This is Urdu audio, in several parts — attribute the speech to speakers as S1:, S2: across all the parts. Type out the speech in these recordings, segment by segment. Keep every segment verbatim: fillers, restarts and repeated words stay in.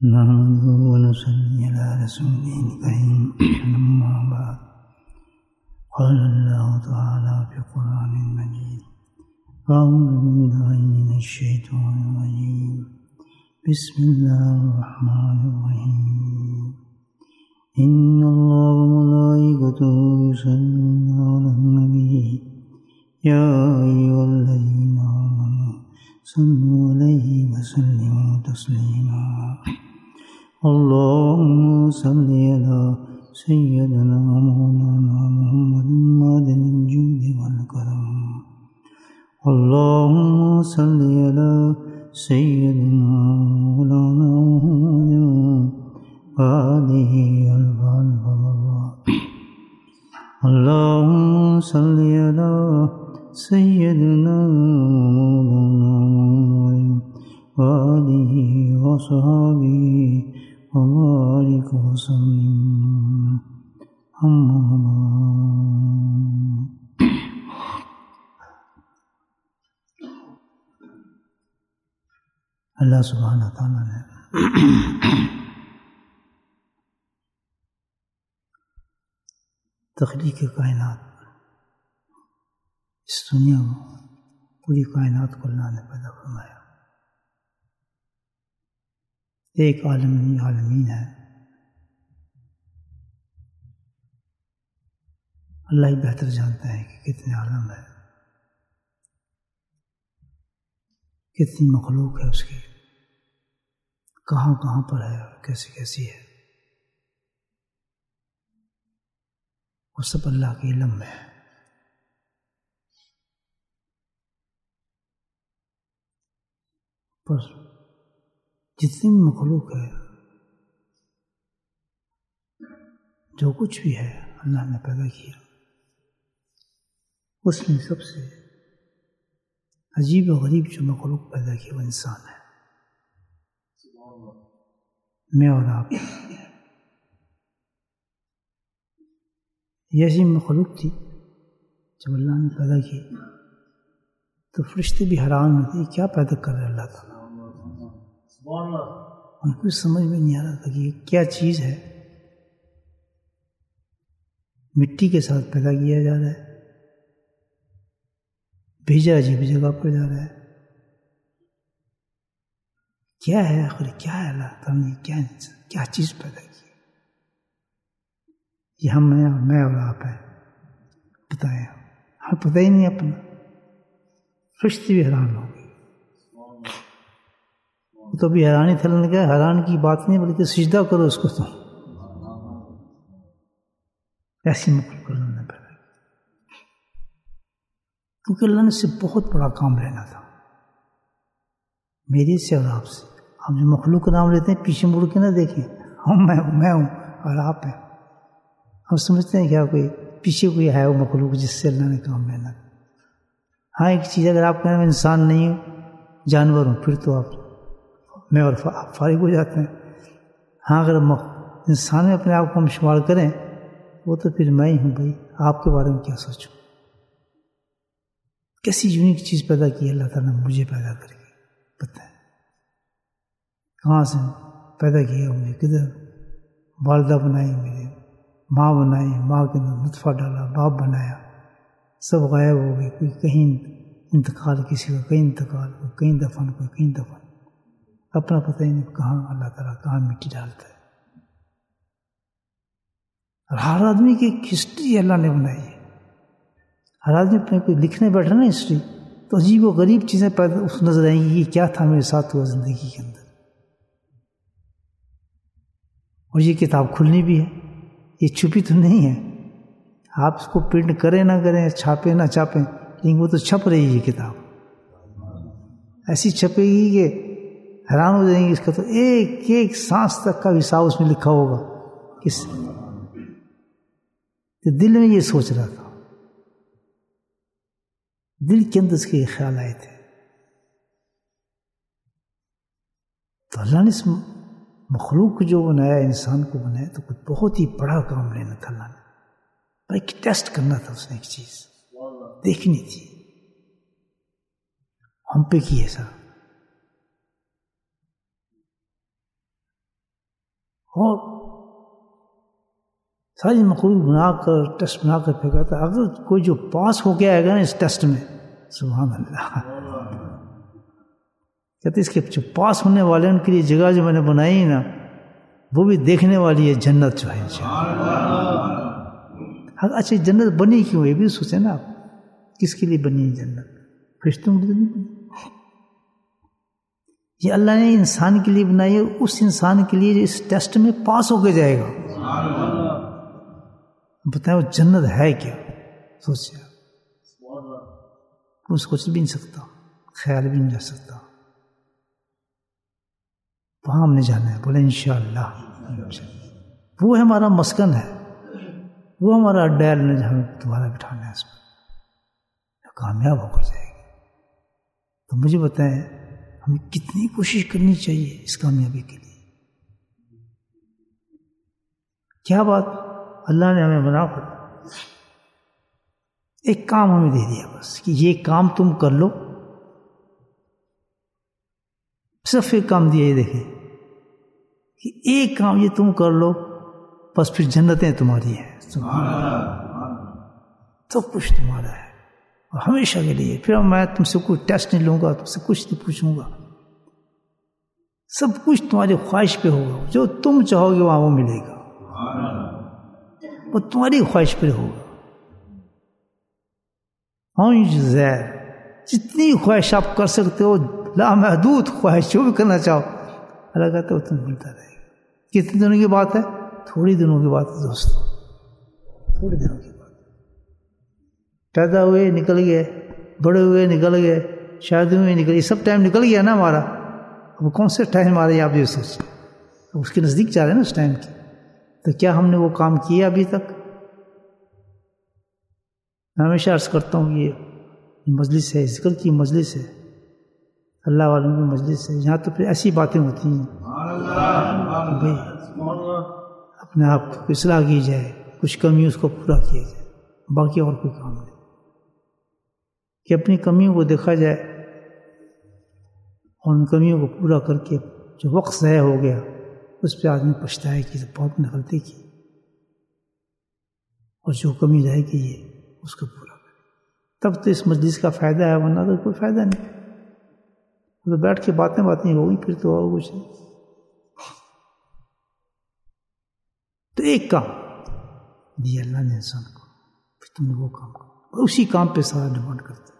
S1: نحمده ونصلي على رسوله الكريم أما بعد قال الله تعالى في القرآن المجيد أعوذ بالله من الشيطان الرجيم بسم الله الرحمن الرحيم إن الله وملائكته يصلون على النبي يا أيها الذين آمنوا صلوا عليه وسلموا تسليما اللهم صل على سيدنا مولانا محمد معدن الجود والكرم اللهم صل على سيدنا مولانا محمد وآله الألف مرات اللهم صل على سيدنا مولانا محمد وآله وصحبه وبارك وسلم أما بعد اللہ سبحانہ تعالیٰ نے تخلیق کائنات اس دنیا کو پوری کائنات کو اللہ نے پیدا فرمایا. ایک عالم عالمین ہے, اللہ ہی بہتر جانتا ہے کہ کتنے عالم ہے, کتنی مخلوق ہے اس کی, کہاں کہاں پر ہے اور کیسی کیسی ہے, وہ سب اللہ کے علم میں ہے. پر جتنی مخلوق ہے, جو کچھ بھی ہے اللہ نے پیدا کیا, اس میں سب سے عجیب و غریب جو مخلوق پیدا کی وہ انسان ہے. میں اور آپ یہ ایسی مخلوق تھی جب اللہ نے پیدا کی تو فرشتے بھی حیران ہوتے کیا پیدا کر رہے اللہ تعالیٰ. ان کو سمجھ میں نہیں آ رہا تھا کہ یہ کیا چیز ہے, مٹی کے ساتھ پیدا کیا جا رہا ہے, بھیجا عجیب جگہ پر جا رہا ہے, کیا ہے آخر, کیا ہے اللہ تعالیٰ نے کیا کیا چیز پیدا کی. یہ ہم میں میں اور آپ ہیں, بتائیں ہمیں پتہ ہی نہیں اپنا. فرشتے بھی حیران ہو گئے, تو بھی حیرانی تھلنے لگا. حیران کی بات نہیں بلکہ سجدہ کرو اس کو, تو ایسی مخلوق اللہ نے پیدا کی, کیونکہ اللہ نے اس سے بہت بڑا کام لینا تھا میرے سے اور آپ سے. ہم جو مخلوق کا نام لیتے ہیں پیچھے مڑ کے نہ دیکھیں, ہم میں ہوں میں ہوں اور آپ ہیں. ہم سمجھتے ہیں کیا کوئی پیچھے کوئی ہے وہ مخلوق جس سے اللہ نے کام لینا تھا. ہاں ایک چیز, اگر آپ کہنے میں انسان نہیں ہوں جانور ہوں پھر تو آپ میں اور آپ فارغ ہو جاتے ہیں. ہاں اگر انسان میں اپنے آپ کو ہم شمار کریں وہ تو پھر میں ہی ہوں بھائی, آپ کے بارے میں کیا سوچوں. کیسی یونیک چیز پیدا کی اللہ تعالیٰ نے مجھے پیدا کر کے, پتہ ہے کہاں سے پیدا کیا مجھے, کدھر والدہ بنائی, میرے ماں بنائی, ماں کے اندر نطفہ ڈالا, باپ بنایا, سب غائب ہو گئے. کوئی کہیں انتقال, کسی کا کہیں انتقال, کوئی کہیں دفن, کوئی کہیں دفن, اپنا پتہ ہی نہیں کہاں اللہ تعالیٰ کہاں مٹی ڈالتا ہے. اور ہر آدمی کی ایک ہسٹری اللہ نے بنائی ہے. ہر آدمی اپنے کوئی لکھنے بیٹھا نا ہسٹری تو عجیب و غریب چیزیں پیدا اس نظر آئیں گی, یہ کیا تھا میرے ساتھ ہوا زندگی کے اندر. اور یہ کتاب کھلنی بھی ہے, یہ چھپی تو نہیں ہے. آپ اس کو پرنٹ کریں نہ کریں, چھاپیں نہ چھاپیں, لیکن وہ تو چھپ رہی ہے. یہ کتاب ایسی چھپے گی کہ حیران ہو جائیں گے. اس کا تو ایک ایک سانس تک کا حساب اس میں لکھا ہوگا. کس دل میں یہ سوچ رہا تھا, دل کے اندر اس کے خیال آئے تھے, تو اللہ نے اس مخلوق جو بنایا, انسان کو بنایا, تو کچھ بہت ہی بڑا کام لینا تھا اللہ نے. ایک ٹیسٹ کرنا تھا اس نے, ایک چیز دیکھنی تھی. ہم پہ کی ہے سر, اور ساری مخلوق بنا کر ٹیسٹ بنا کر پھینکا تھا. اگر کوئی جو پاس ہو کے آئے گا نا اس ٹیسٹ میں، سبحان اللہ، کہتے اس کے جو پاس ہونے والے ان کے لیے جگہ جو میں نے بنائی نا وہ بھی دیکھنے والی ہے، جنت جو ہے انشاءاللہ. اچھا جنت بنی کیوں؟ یہ بھی سوچیں نا آپ، کس کے لیے بنی ہے جنت؟ فرشتوں کے لیے نہیں بنی، یہ اللہ نے انسان کے لیے بنائی ہے، اس انسان کے لیے جو اس ٹیسٹ میں پاس ہو کے جائے گا. بتائیں وہ جنت ہے کیا؟ سوچیں اس کو بھی نہیں سکتا، خیال بھی نہیں جا سکتا. وہاں ہم نے جانا ہے، بولے انشاءاللہ. وہ ہمارا مسکن ہے، وہ ہمارا اڈا ہے نے ہمیں دوبارہ بٹھانا ہے اس میں، کامیاب ہو کر جائے گی. تو مجھے بتائیں ہمیں کتنی کوشش کرنی چاہیے اس کامیابی کے لیے. کیا بات اللہ نے ہمیں بنا کر ایک کام ہمیں دے دیا بس کہ یہ کام تم کر لو. صرف ایک کام دیا، یہ دیکھیں کہ ایک کام یہ تم کر لو بس پھر جنتیں تمہاری ہیں، سب کچھ تمہارا ہے اور ہمیشہ کے لیے. پھر میں تم سے کوئی ٹیسٹ نہیں لوں گا، تم سے کچھ نہیں پوچھوں گا، سب کچھ تمہاری خواہش پہ ہوگا. جو تم چاہو گے وہاں وہ ملے گا، وہ تمہاری خواہش پہ ہوگا. ہاں زیر جتنی خواہش آپ کر سکتے ہو، لامحدود خواہش جو بھی کرنا چاہو، اللہ کہتا ہے وہ تمہیں ملتا رہے گا. کتنے دنوں کی بات ہے؟ تھوڑی دنوں کی بات ہے دوستوں، تھوڑی دنوں کی بات. پیدا ہوئے نکل گئے، بڑے ہوئے نکل گئے، شادی ہوئے نکل گئے، سب ٹائم نکل گیا نا ہمارا. اب کون سے ٹائم آ رہے ہیں آپ یہ سوچیں، اس کے نزدیک جا رہے ہیں نا اس ٹائم کی. تو کیا ہم نے وہ کام کیا ابھی تک؟ میں ہمیشہ عرض کرتا ہوں کہ یہ مجلس ہے، ذکر کی مجلس ہے، اللہ والوں کی مجلس ہے. یہاں تو پھر ایسی باتیں ہوتی ہیں بھائی اپنے آپ کو اصلاح کی جائے، کچھ کمی اس کو پورا کیا جائے، باقی اور کوئی کام نہیں. کہ اپنی کمیوں کو دیکھا جائے اور ان کمیوں کو پورا کر کے جو وقت ضائع ہو گیا اس پہ آدمی پچھتائے کہ بہت نے غلطی کی، اور جو کمی رہ گئی ہے اس کو پورا کرے. تب تو اس مجلس کا فائدہ ہے، ورنہ تو کوئی فائدہ نہیں. تو بیٹھ کے باتیں باتیں ہوگی پھر تو اور کچھ نہیں. تو ایک کام دیا اللہ نے انسان کو، پھر تم نے وہ کام کرو، اور اسی کام پہ سارا ڈیمانڈ کرتا ہے.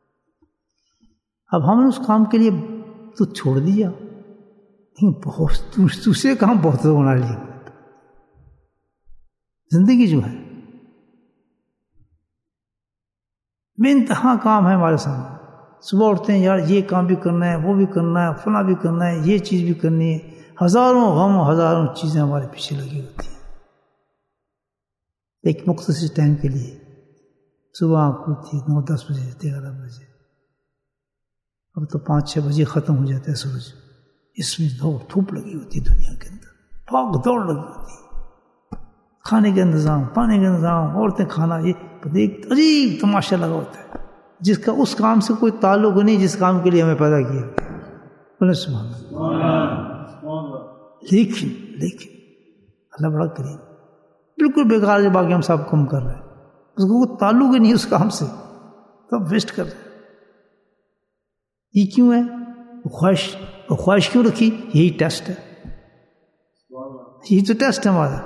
S1: اب ہم نے اس کام کے لیے تو چھوڑ دیا، بہت دوسرے کام بہت بنا لیے. زندگی جو ہے بے انتہا کام ہے ہمارے سامنے. صبح اٹھتے ہیں، یار یہ کام بھی کرنا ہے، وہ بھی کرنا ہے، فلاں بھی کرنا ہے، یہ چیز بھی کرنی ہے. ہزاروں غم، ہزاروں چیزیں ہمارے پیچھے لگی ہوتی ہیں ایک مختصر ٹائم کے لیے. صبح آنکھ کھلتی ہے نو دس بجے، گیارہ بجے، اب تو پانچ چھ بجے ختم ہو جاتا ہے سورج. اس میں دوڑ دھوپ لگی ہوتی ہے، دنیا کے اندر بھاگ دوڑ لگی ہوتی ہے. کھانے کے انتظام، پانی کے انتظام، عورتیں کھانا، یہ ایک عجیب تماشا لگا ہوتا ہے جس کا اس کام سے کوئی تعلق نہیں جس کام کے لیے ہمیں پیدا کیا. بولے سبحان اللہ. لیکن لیکن اللہ بڑا کریم، بالکل بیکار جو باقی ہم سب کم کر رہے ہیں، اس کو کوئی تعلق ہی نہیں اس کام سے، سب ویسٹ کر رہے ہیں. یہ کیوں ہے؟ خواہش. اور خواہش کیوں رکھی؟ یہی ٹیسٹ ہے، یہی تو ٹیسٹ ہے ہمارا.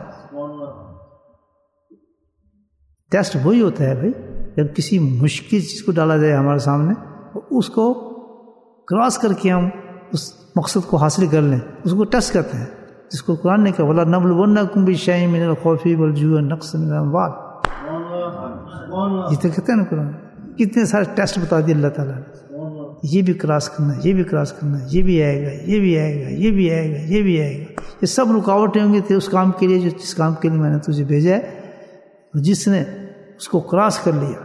S1: ٹیسٹ وہی ہوتا ہے بھائی جب کسی مشکل چیز کو ڈالا جائے ہمارے سامنے، اس کو کراس کر کے ہم اس مقصد کو حاصل کر لیں، اس کو ٹیسٹ کرتے ہیں، جس کو قرآن نے کہا وَلَنَبْلُوَنَّكُمْ بِشَيْءٍ مِّنَ الْخَوْفِ وَالْجُوعِ وَنَقْصٍ مِّنَ الْأَمْوَالِ. یہ تو کہتے ہیں نا قرآن. کتنے سارے ٹیسٹ بتا دیے اللہ تعالیٰ نے. یہ بھی کراس کرنا ہے، یہ بھی کراس کرنا ہے، یہ بھی آئے گا، یہ بھی آئے گا، یہ بھی آئے گا، یہ بھی آئے گا. یہ سب رکاوٹیں ہوں گی تھے اس کام کے لیے جو جس کام کے لیے میں نے تجھے بھیجا ہے. جس نے اس کو کراس کر لیا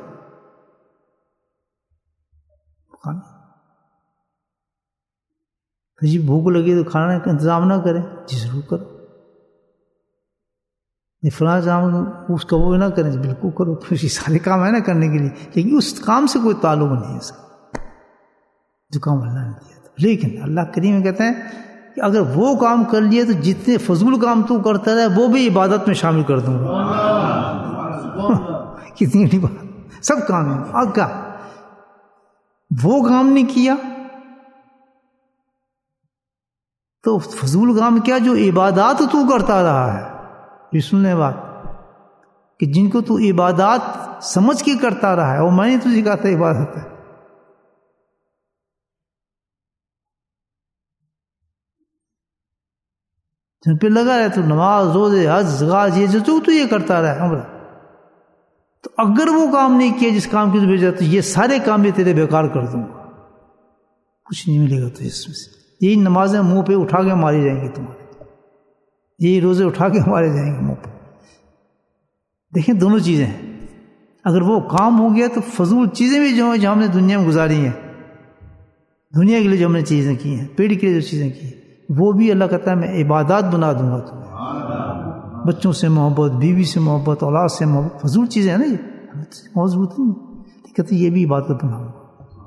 S1: جی بھوک لگی تو کھانا کا انتظام نہ کریں، جی ضرور کرو. یہ فلاں کام اس کا وہ نہ کریں، بالکل کرو. پھر یہ سارے کام ہے نا کرنے کے لیے، لیکن اس کام سے کوئی تعلق نہیں ہے اس کا جو کام اللہ نے دیا تھا. لیکن اللہ کریم کہتے ہیں کہ اگر وہ کام کر لیے تو جتنے فضول کام تو کرتا رہے وہ بھی عبادت میں شامل کر دوں گا. کتنی بڑی بات، سب کام ہے. اور کیا وہ کام نہیں کیا تو فضول کام کیا جو عبادات تو کرتا رہا ہے. یہ سننے بات کہ جن کو تو عبادات سمجھ کے کرتا رہا ہے وہ میں نے تجھے کہا تھا عبادت ہے. جن پہ لگا رہے تو نماز روزے حج زکات یہ جو تو یہ کرتا رہا ہے. تو اگر وہ کام نہیں کیا جس کام کی تو بھیجا تو یہ سارے کام بھی تیرے بیکار کر دوں گا، کچھ نہیں ملے گا تو اس میں سے. یہی نمازیں منہ پہ اٹھا کے ماری جائیں گی تمہارے، یہی روزے اٹھا کے مارے جائیں گے منہ پہ. دیکھیں دونوں چیزیں ہیں. اگر وہ کام ہو گیا تو فضول چیزیں بھی جو ہیں جو ہم نے دنیا میں گزاری ہیں، دنیا کے لیے جو ہم نے چیزیں کی ہیں، پیڑ کے لیے جو چیزیں کی ہیں، وہ بھی اللہ کہتا ہے میں عبادات بنا دوں گا تمہیں. بچوں سے محبت، بیوی سے محبت، اولاد سے محبت، فضول چیزیں ہیں نا، یہ موضوع نہیں کہتے یہ بھی عبادت بناؤں گا.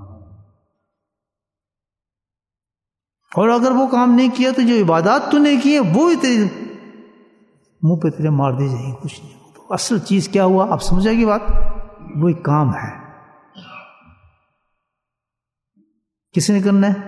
S1: اور اگر وہ کام نہیں کیا تو جو عبادات تو نے کی ہے وہ ہی تیرے منہ پہ تیرے مار دی جائیں گی، کچھ نہیں. تو اصل چیز کیا ہوا آپ سمجھا کی بات؟ وہی کام ہے. کس نے کرنا ہے؟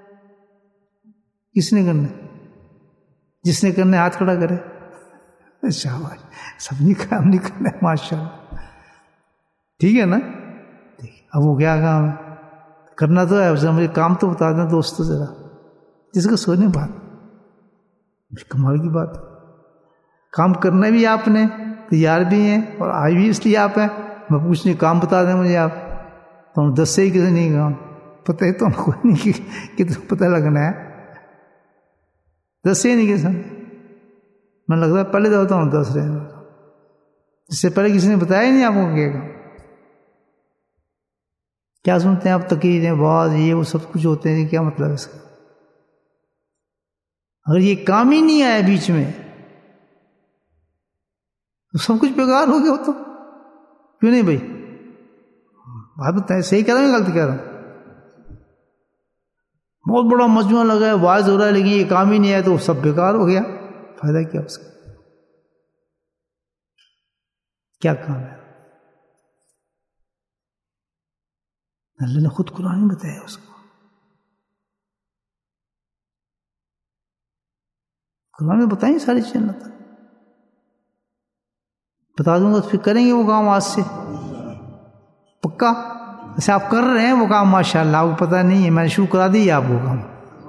S1: کس نے کرنا ہے؟ جس نے کرنا ہے ہاتھ کھڑا کرے. شاباش، سب نے کام نہیں کرنا ہے ماشاء اللہ. ٹھیک ہے نا؟ اب وہ کیا کام ہے کرنا تو ہے. مجھے کام تو بتا دیں دوستوں ذرا، جس کو سونے بات کمال کی بات. کام کرنا بھی آپ نے، تیار بھی ہیں اور آئی بھی اس لیے آپ ہیں. میں پوچھنے کام بتا دیں مجھے آپ، تو دس سے ہی کسی نہیں کام پتہ ہے تو کوئی نہیں کہ پتہ لگنا ہے. دس سے ہی نہیں کسی میں لگتا ہے پہلے تو ہوتا ہوں دس رہے، اس سے پہلے کسی نے بتایا ہی نہیں آپ کو کیا کام. کیا سنتے ہیں آپ تقریریں بعض یہ وہ سب کچھ ہوتے ہیں، کیا مطلب ہے اس کا؟ اگر یہ کام ہی نہیں آیا بیچ میں تو سب کچھ بیکار ہو گیا. ہو تو کیوں نہیں بھائی؟ بات بتائیں، صحیح کہہ رہا ہوں یا غلط کہہ رہا ہوں؟ بہت بڑا مجموعہ لگا ہے، واعظ ہو رہا ہے، لیکن یہ کام ہی نہیں آیا تو سب بیکار ہو گیا. فائدہ کیا اس کا؟ کیا کام ہے؟ اللہ نے خود قرآن میں بتایا اس کو. قرآن میں بتائیں ساری چیزیں. اللہ تعالیٰ بتا دوں گا تو پھر کریں گے وہ کام آج سے پکا. ایسے آپ کر رہے ہیں وہ کام ماشاء اللہ، آپ کو پتہ نہیں ہے، میں نے شروع کرا دی ہے آپ وہ کام،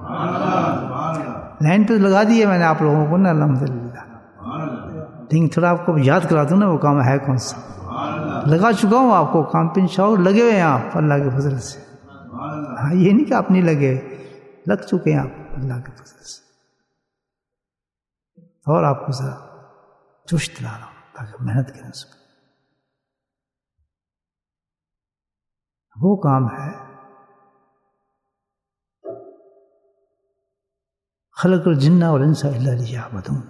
S1: لائن پہ لگا دی ہے میں نے آپ لوگوں کو نا الحمدللہ. لیکن تھوڑا آپ کو یاد کرا دوں نا وہ کام ہے کون سا. لگا چکا ہوں آپ کو کام پہ انشاءاللہ، لگے ہوئے ہیں آپ اللہ کے فضل سے. ہاں یہ نہیں کہ آپ نہیں لگے، لگ چکے ہیں آپ اللہ کے فضل سے. اور آپ کو ذرا جوش دلا رہا ہوں تاکہ محنت کریں اس پہ. وہ کام ہے خلق الجن والانس الا لیعبدون،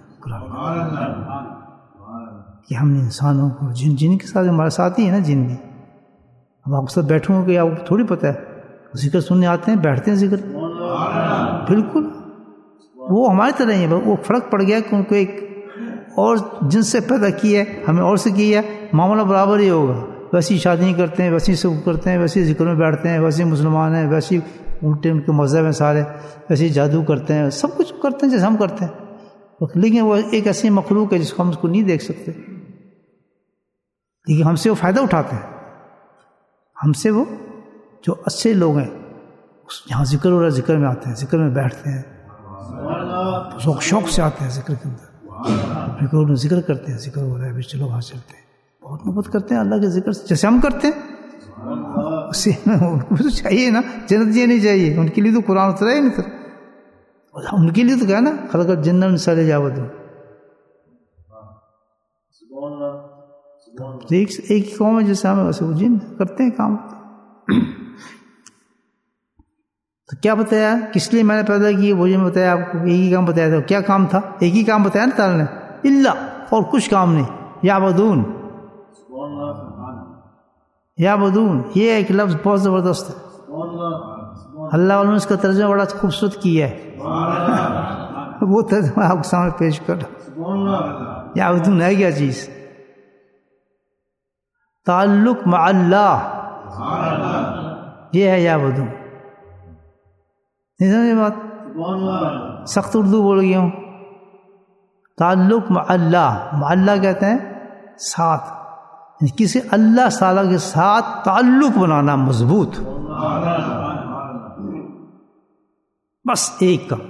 S1: کہ ہم نے انسانوں کو جن جن کے ساتھ ہمارے ساتھ ہی ہے نا جن بھی. اب آپ کے ساتھ بیٹھوں گے آپ کو تھوڑی پتہ ہے، ذکر سننے آتے ہیں بیٹھتے ہیں ذکر. بالکل وہ ہماری طرح ہی ہے. وہ فرق پڑ گیا کہ ان کو ایک اور جن سے پیدا کیا ہے، ہمیں اور سے کیا ہے، معاملہ برابر ہی ہوگا. ویسی شادی کرتے ہیں، ویسی سب کرتے ہیں، ویسی ذکر میں بیٹھتے ہیں، ویسی مسلمان ہیں، ویسی الٹے ان کے مذہب ہیں سارے، ویسی جادو کرتے ہیں، سب کچھ کرتے ہیں جیسے ہم کرتے ہیں. لیکن وہ ایک ایسی مخلوق ہے جس کو ہم اس کو نہیں دیکھ سکتے، لیکن ہم سے وہ فائدہ اٹھاتے ہیں. ہم سے وہ جو اچھے لوگ ہیں جہاں ذکر ہو رہا ہے ذکر میں آتے ہیں، ذکر میں بیٹھتے ہیں، شوق شوق سے آتے ہیں ذکر کے اندر، ذکر کرتے ہیں، ذکر ہو رہا ہے بھی چلو وہاں چلتے ہیں. بہت محبت کرتے ہیں اللہ کے ذکر سے جیسے ہم کرتے ہیں. اسے ان کو تو چاہیے نا، جنت یہ نہیں چاہیے ان کے لیے تو قرآن اترا ہی نہیں اترا. ان کے لیے تو کیا نا خلق الجن والانس لیعبدون. ایک ایک ہی قوم ہے جیسے ہم ویسے وہ جن کرتے ہیں کام. تو کیا بتایا کس لیے میں نے پیدا کی؟ وہ جو میں بتایا آپ کو ایک ہی کام بتایا تھا. کیا کام تھا؟ ایک ہی کام بتایا نا تعالیٰ نے، اللہ، اور کچھ کام نہیں. یعبدون، یعبدون یہ ایک لفظ بہت زبردست ہے. اللہ والوں نے اس کا ترجمہ بڑا خوبصورت کیا ہے. وہ ترجمہ آپ کے سامنے پیش کر رہا. یا بدون ہے کیا چیز؟ تعلق مع اللہ، یہ ہے یا بدون. نہیں سمجھے بات؟ سخت اردو بول گیا ہوں. تعلق مع اللہ، مع اللہ کہتے ہیں ساتھ، کسی اللہ تعالیٰ کے ساتھ تعلق بنانا مضبوط، بس ایک کا.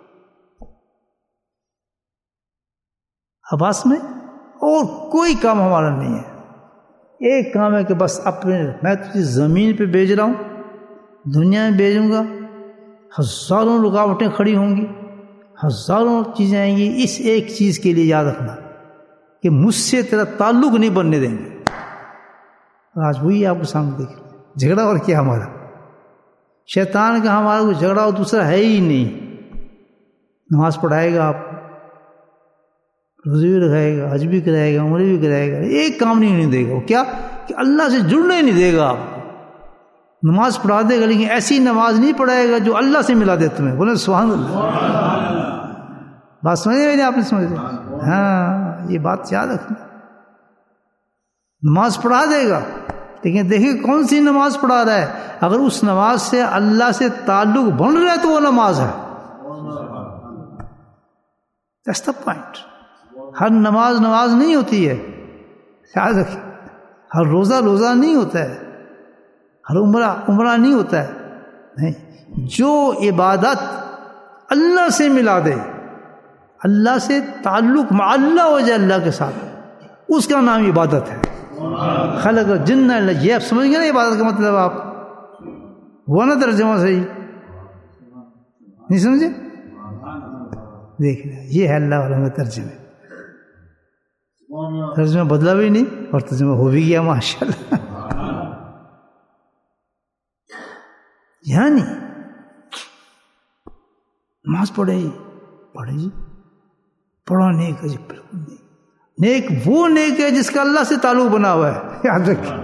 S1: آواز میں اور کوئی کام ہمارا نہیں ہے. ایک کام ہے کہ بس اپنے، میں تجھے زمین پہ بھیج رہا ہوں، دنیا میں بھیجوں گا، ہزاروں رکاوٹیں کھڑی ہوں گی، ہزاروں چیزیں آئیں گی، اس ایک چیز کے لیے یاد رکھنا کہ مجھ سے تیرا تعلق نہیں بننے دیں گے. آج وہی آپ کے سامنے دیکھ لیں، جھگڑا اور کیا ہمارا. شیطان کا ہمارا کوئی جھگڑا اور دوسرا ہے ہی نہیں. نماز پڑھائے گا آپ، روزے بھی رکھائے گا، حج بھی کرائے گا، عمرے بھی کرائے گا، ایک کام نہیں ہونے دے گا. وہ کیا کہ اللہ سے جڑنے نہیں دے گا آپ کو. نماز پڑھا دے گا لیکن ایسی نماز نہیں پڑھائے گا جو اللہ سے ملا دے تمہیں. بولے سبحان اللہ. بات سمجھے میں نے، آپ نے سمجھ لیا؟ ہاں، یہ بات یاد رکھنا. نماز پڑھا دے گا لیکن دیکھیں کون سی نماز پڑھا رہا ہے. اگر اس نماز سے اللہ سے تعلق بن رہا ہے تو وہ نماز ہے. That's the point. ہر نماز نماز نہیں ہوتی ہے، یاد رکھیں. ہر روزہ روزہ نہیں ہوتا ہے، ہر عمرہ عمرہ نہیں ہوتا ہے. نہیں، جو عبادت اللہ سے ملا دے، اللہ سے تعلق مع اللہ ہو جائے اللہ کے ساتھ، اس کا نام عبادت ہے. خلق جن اللہ، یہ آپ سمجھ گئے نا عبادت کا مطلب؟ آپ وہ نا ترجمہ صحیح نہیں سمجھے؟ دیکھ لیں، یہ ہے اللہ والا میں ترجمہ. ترجمہ بدلا بھی نہیں اور ترجمہ ہو بھی گیا ماشاءاللہ. یعنی نماز پڑھے جی، پڑھے جی، پڑھو نیک ہے جی، بالکل نہیں. نیک وہ نیک ہے جس کا اللہ سے تعلق بنا ہوا ہے، یاد رکھیں.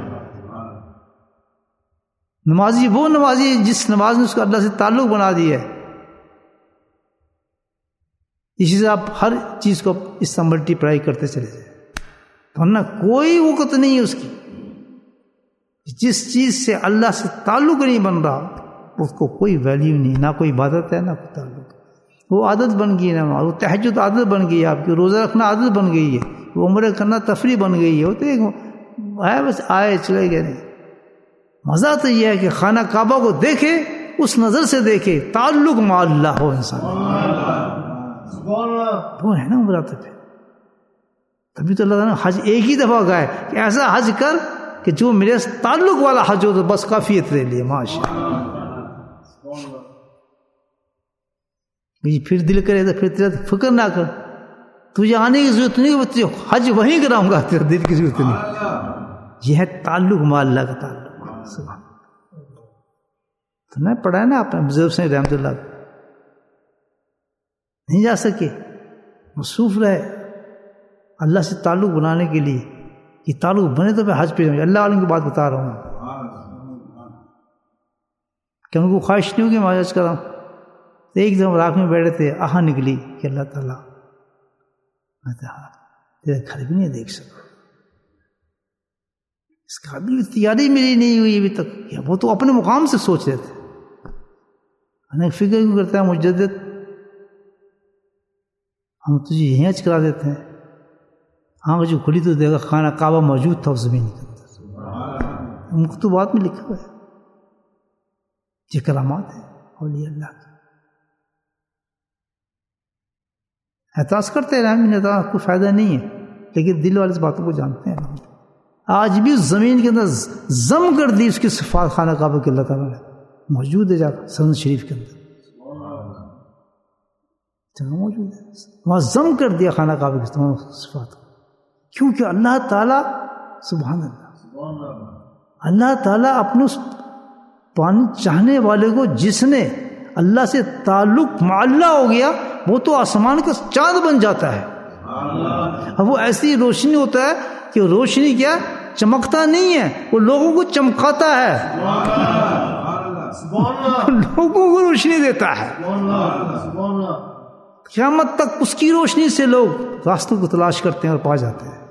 S1: نمازی وہ نمازی ہے جس نماز نے اس کا اللہ سے تعلق بنا دیا ہے. اسی سے آپ ہر چیز کو اس سے ملٹی پلائی کرتے چلے جائیں، ورنہ کوئی وقت نہیں ہے اس کی. جس چیز سے اللہ سے تعلق نہیں بن رہا اس کو کوئی ویلیو نہیں، نہ کوئی عبادت ہے نہ کوئی تعلق. وہ عادت بن گئی ہے، وہ تہجد عادت بن گئی ہے آپ کی، روزہ رکھنا عادت بن گئی ہے، وہ عمرہ کرنا تفریح بن گئی ہے. وہ تو ایک ہے بس آئے چلے گئے. نہیں، مزہ تو یہ ہے کہ خانہ کعبہ کو دیکھے، اس نظر سے دیکھے، تعلق مع اللہ ہو انسان. وہ ہے نا عمرہ. تو پھر تبھی تو اللہ تعالیٰ نے حج ایک ہی دفعہ کہا ہے کہ ایسا حج کر کہ جو میرے تعلق والا حج ہو تو بس کافی ہے تیرے لیے. ماشاءاللہ. پھر دل کرے تو پھر تیرا فکر نہ کر، تجھے آنے کی ضرورت نہیں، تجھے حج وہیں کراؤں گا، تیرا دل کی ضرورت نہیں. یہ ہے تعلق مع اللہ کا تعلق. سبحان تو میں پڑھا ہے نا آپ نے بزرگ سے رحمۃ اللہ، نہیں جا سکے، مصروف رہے اللہ سے تعلق بنانے کے لیے کہ تعلق بنے تو میں حج پہ جاؤں. اللہ عالم کی بات بتا رہا ہوں کہ ان کو خواہش نہیں ہوگی میں حج کراؤں. ایک دم رات میں بیٹھے تھے، آہا نکلی کہ اللہ تعالیٰ میں تیرے گھر بھی نہیں دیکھ سکا، اس قابل بھی تیاری میری نہیں ہوئی ابھی تک. وہ تو اپنے مقام سے سوچ رہے تھے. فکر کیوں کرتا ہے مجدد، ہم تجھے یہیں حج کرا دیتے ہیں. آنکھ جو کھلی تو دیکھا خانہ کعبہ موجود تھا اس زمین کے اندر. مکتوبات میں لکھا ہوا ہے، یہ کرامات ہیں اولیاء اللہ کی. احتراز کرتے رہے ہیں، احتراز کوئی فائدہ نہیں ہے، لیکن دل والے اس باتوں کو جانتے ہیں. آج بھی اس زمین کے اندر ضم کر دی اس کی صفات خانہ کعبہ کے اللہ تعالیٰ نے موجود ہے. جا کر سند شریف کے اندر جگہ موجود ہے، وہاں ضم کر دیا خانہ کعبہ کی تمام صفات. کیونکہ اللہ تعالیٰ سبحان اللہ، اللہ تعالیٰ اپنے اس پانی چاہنے والے کو، جس نے اللہ سے تعلق مع اللہ ہو گیا، وہ تو آسمان کا چاند بن جاتا ہے. اب وہ ایسی روشنی ہوتا ہے کہ روشنی کیا چمکتا نہیں ہے، وہ لوگوں کو چمکاتا ہے، لوگوں کو روشنی دیتا ہے. قیامت تک اس کی روشنی سے لوگ راستوں کو تلاش کرتے ہیں اور پا جاتے ہیں.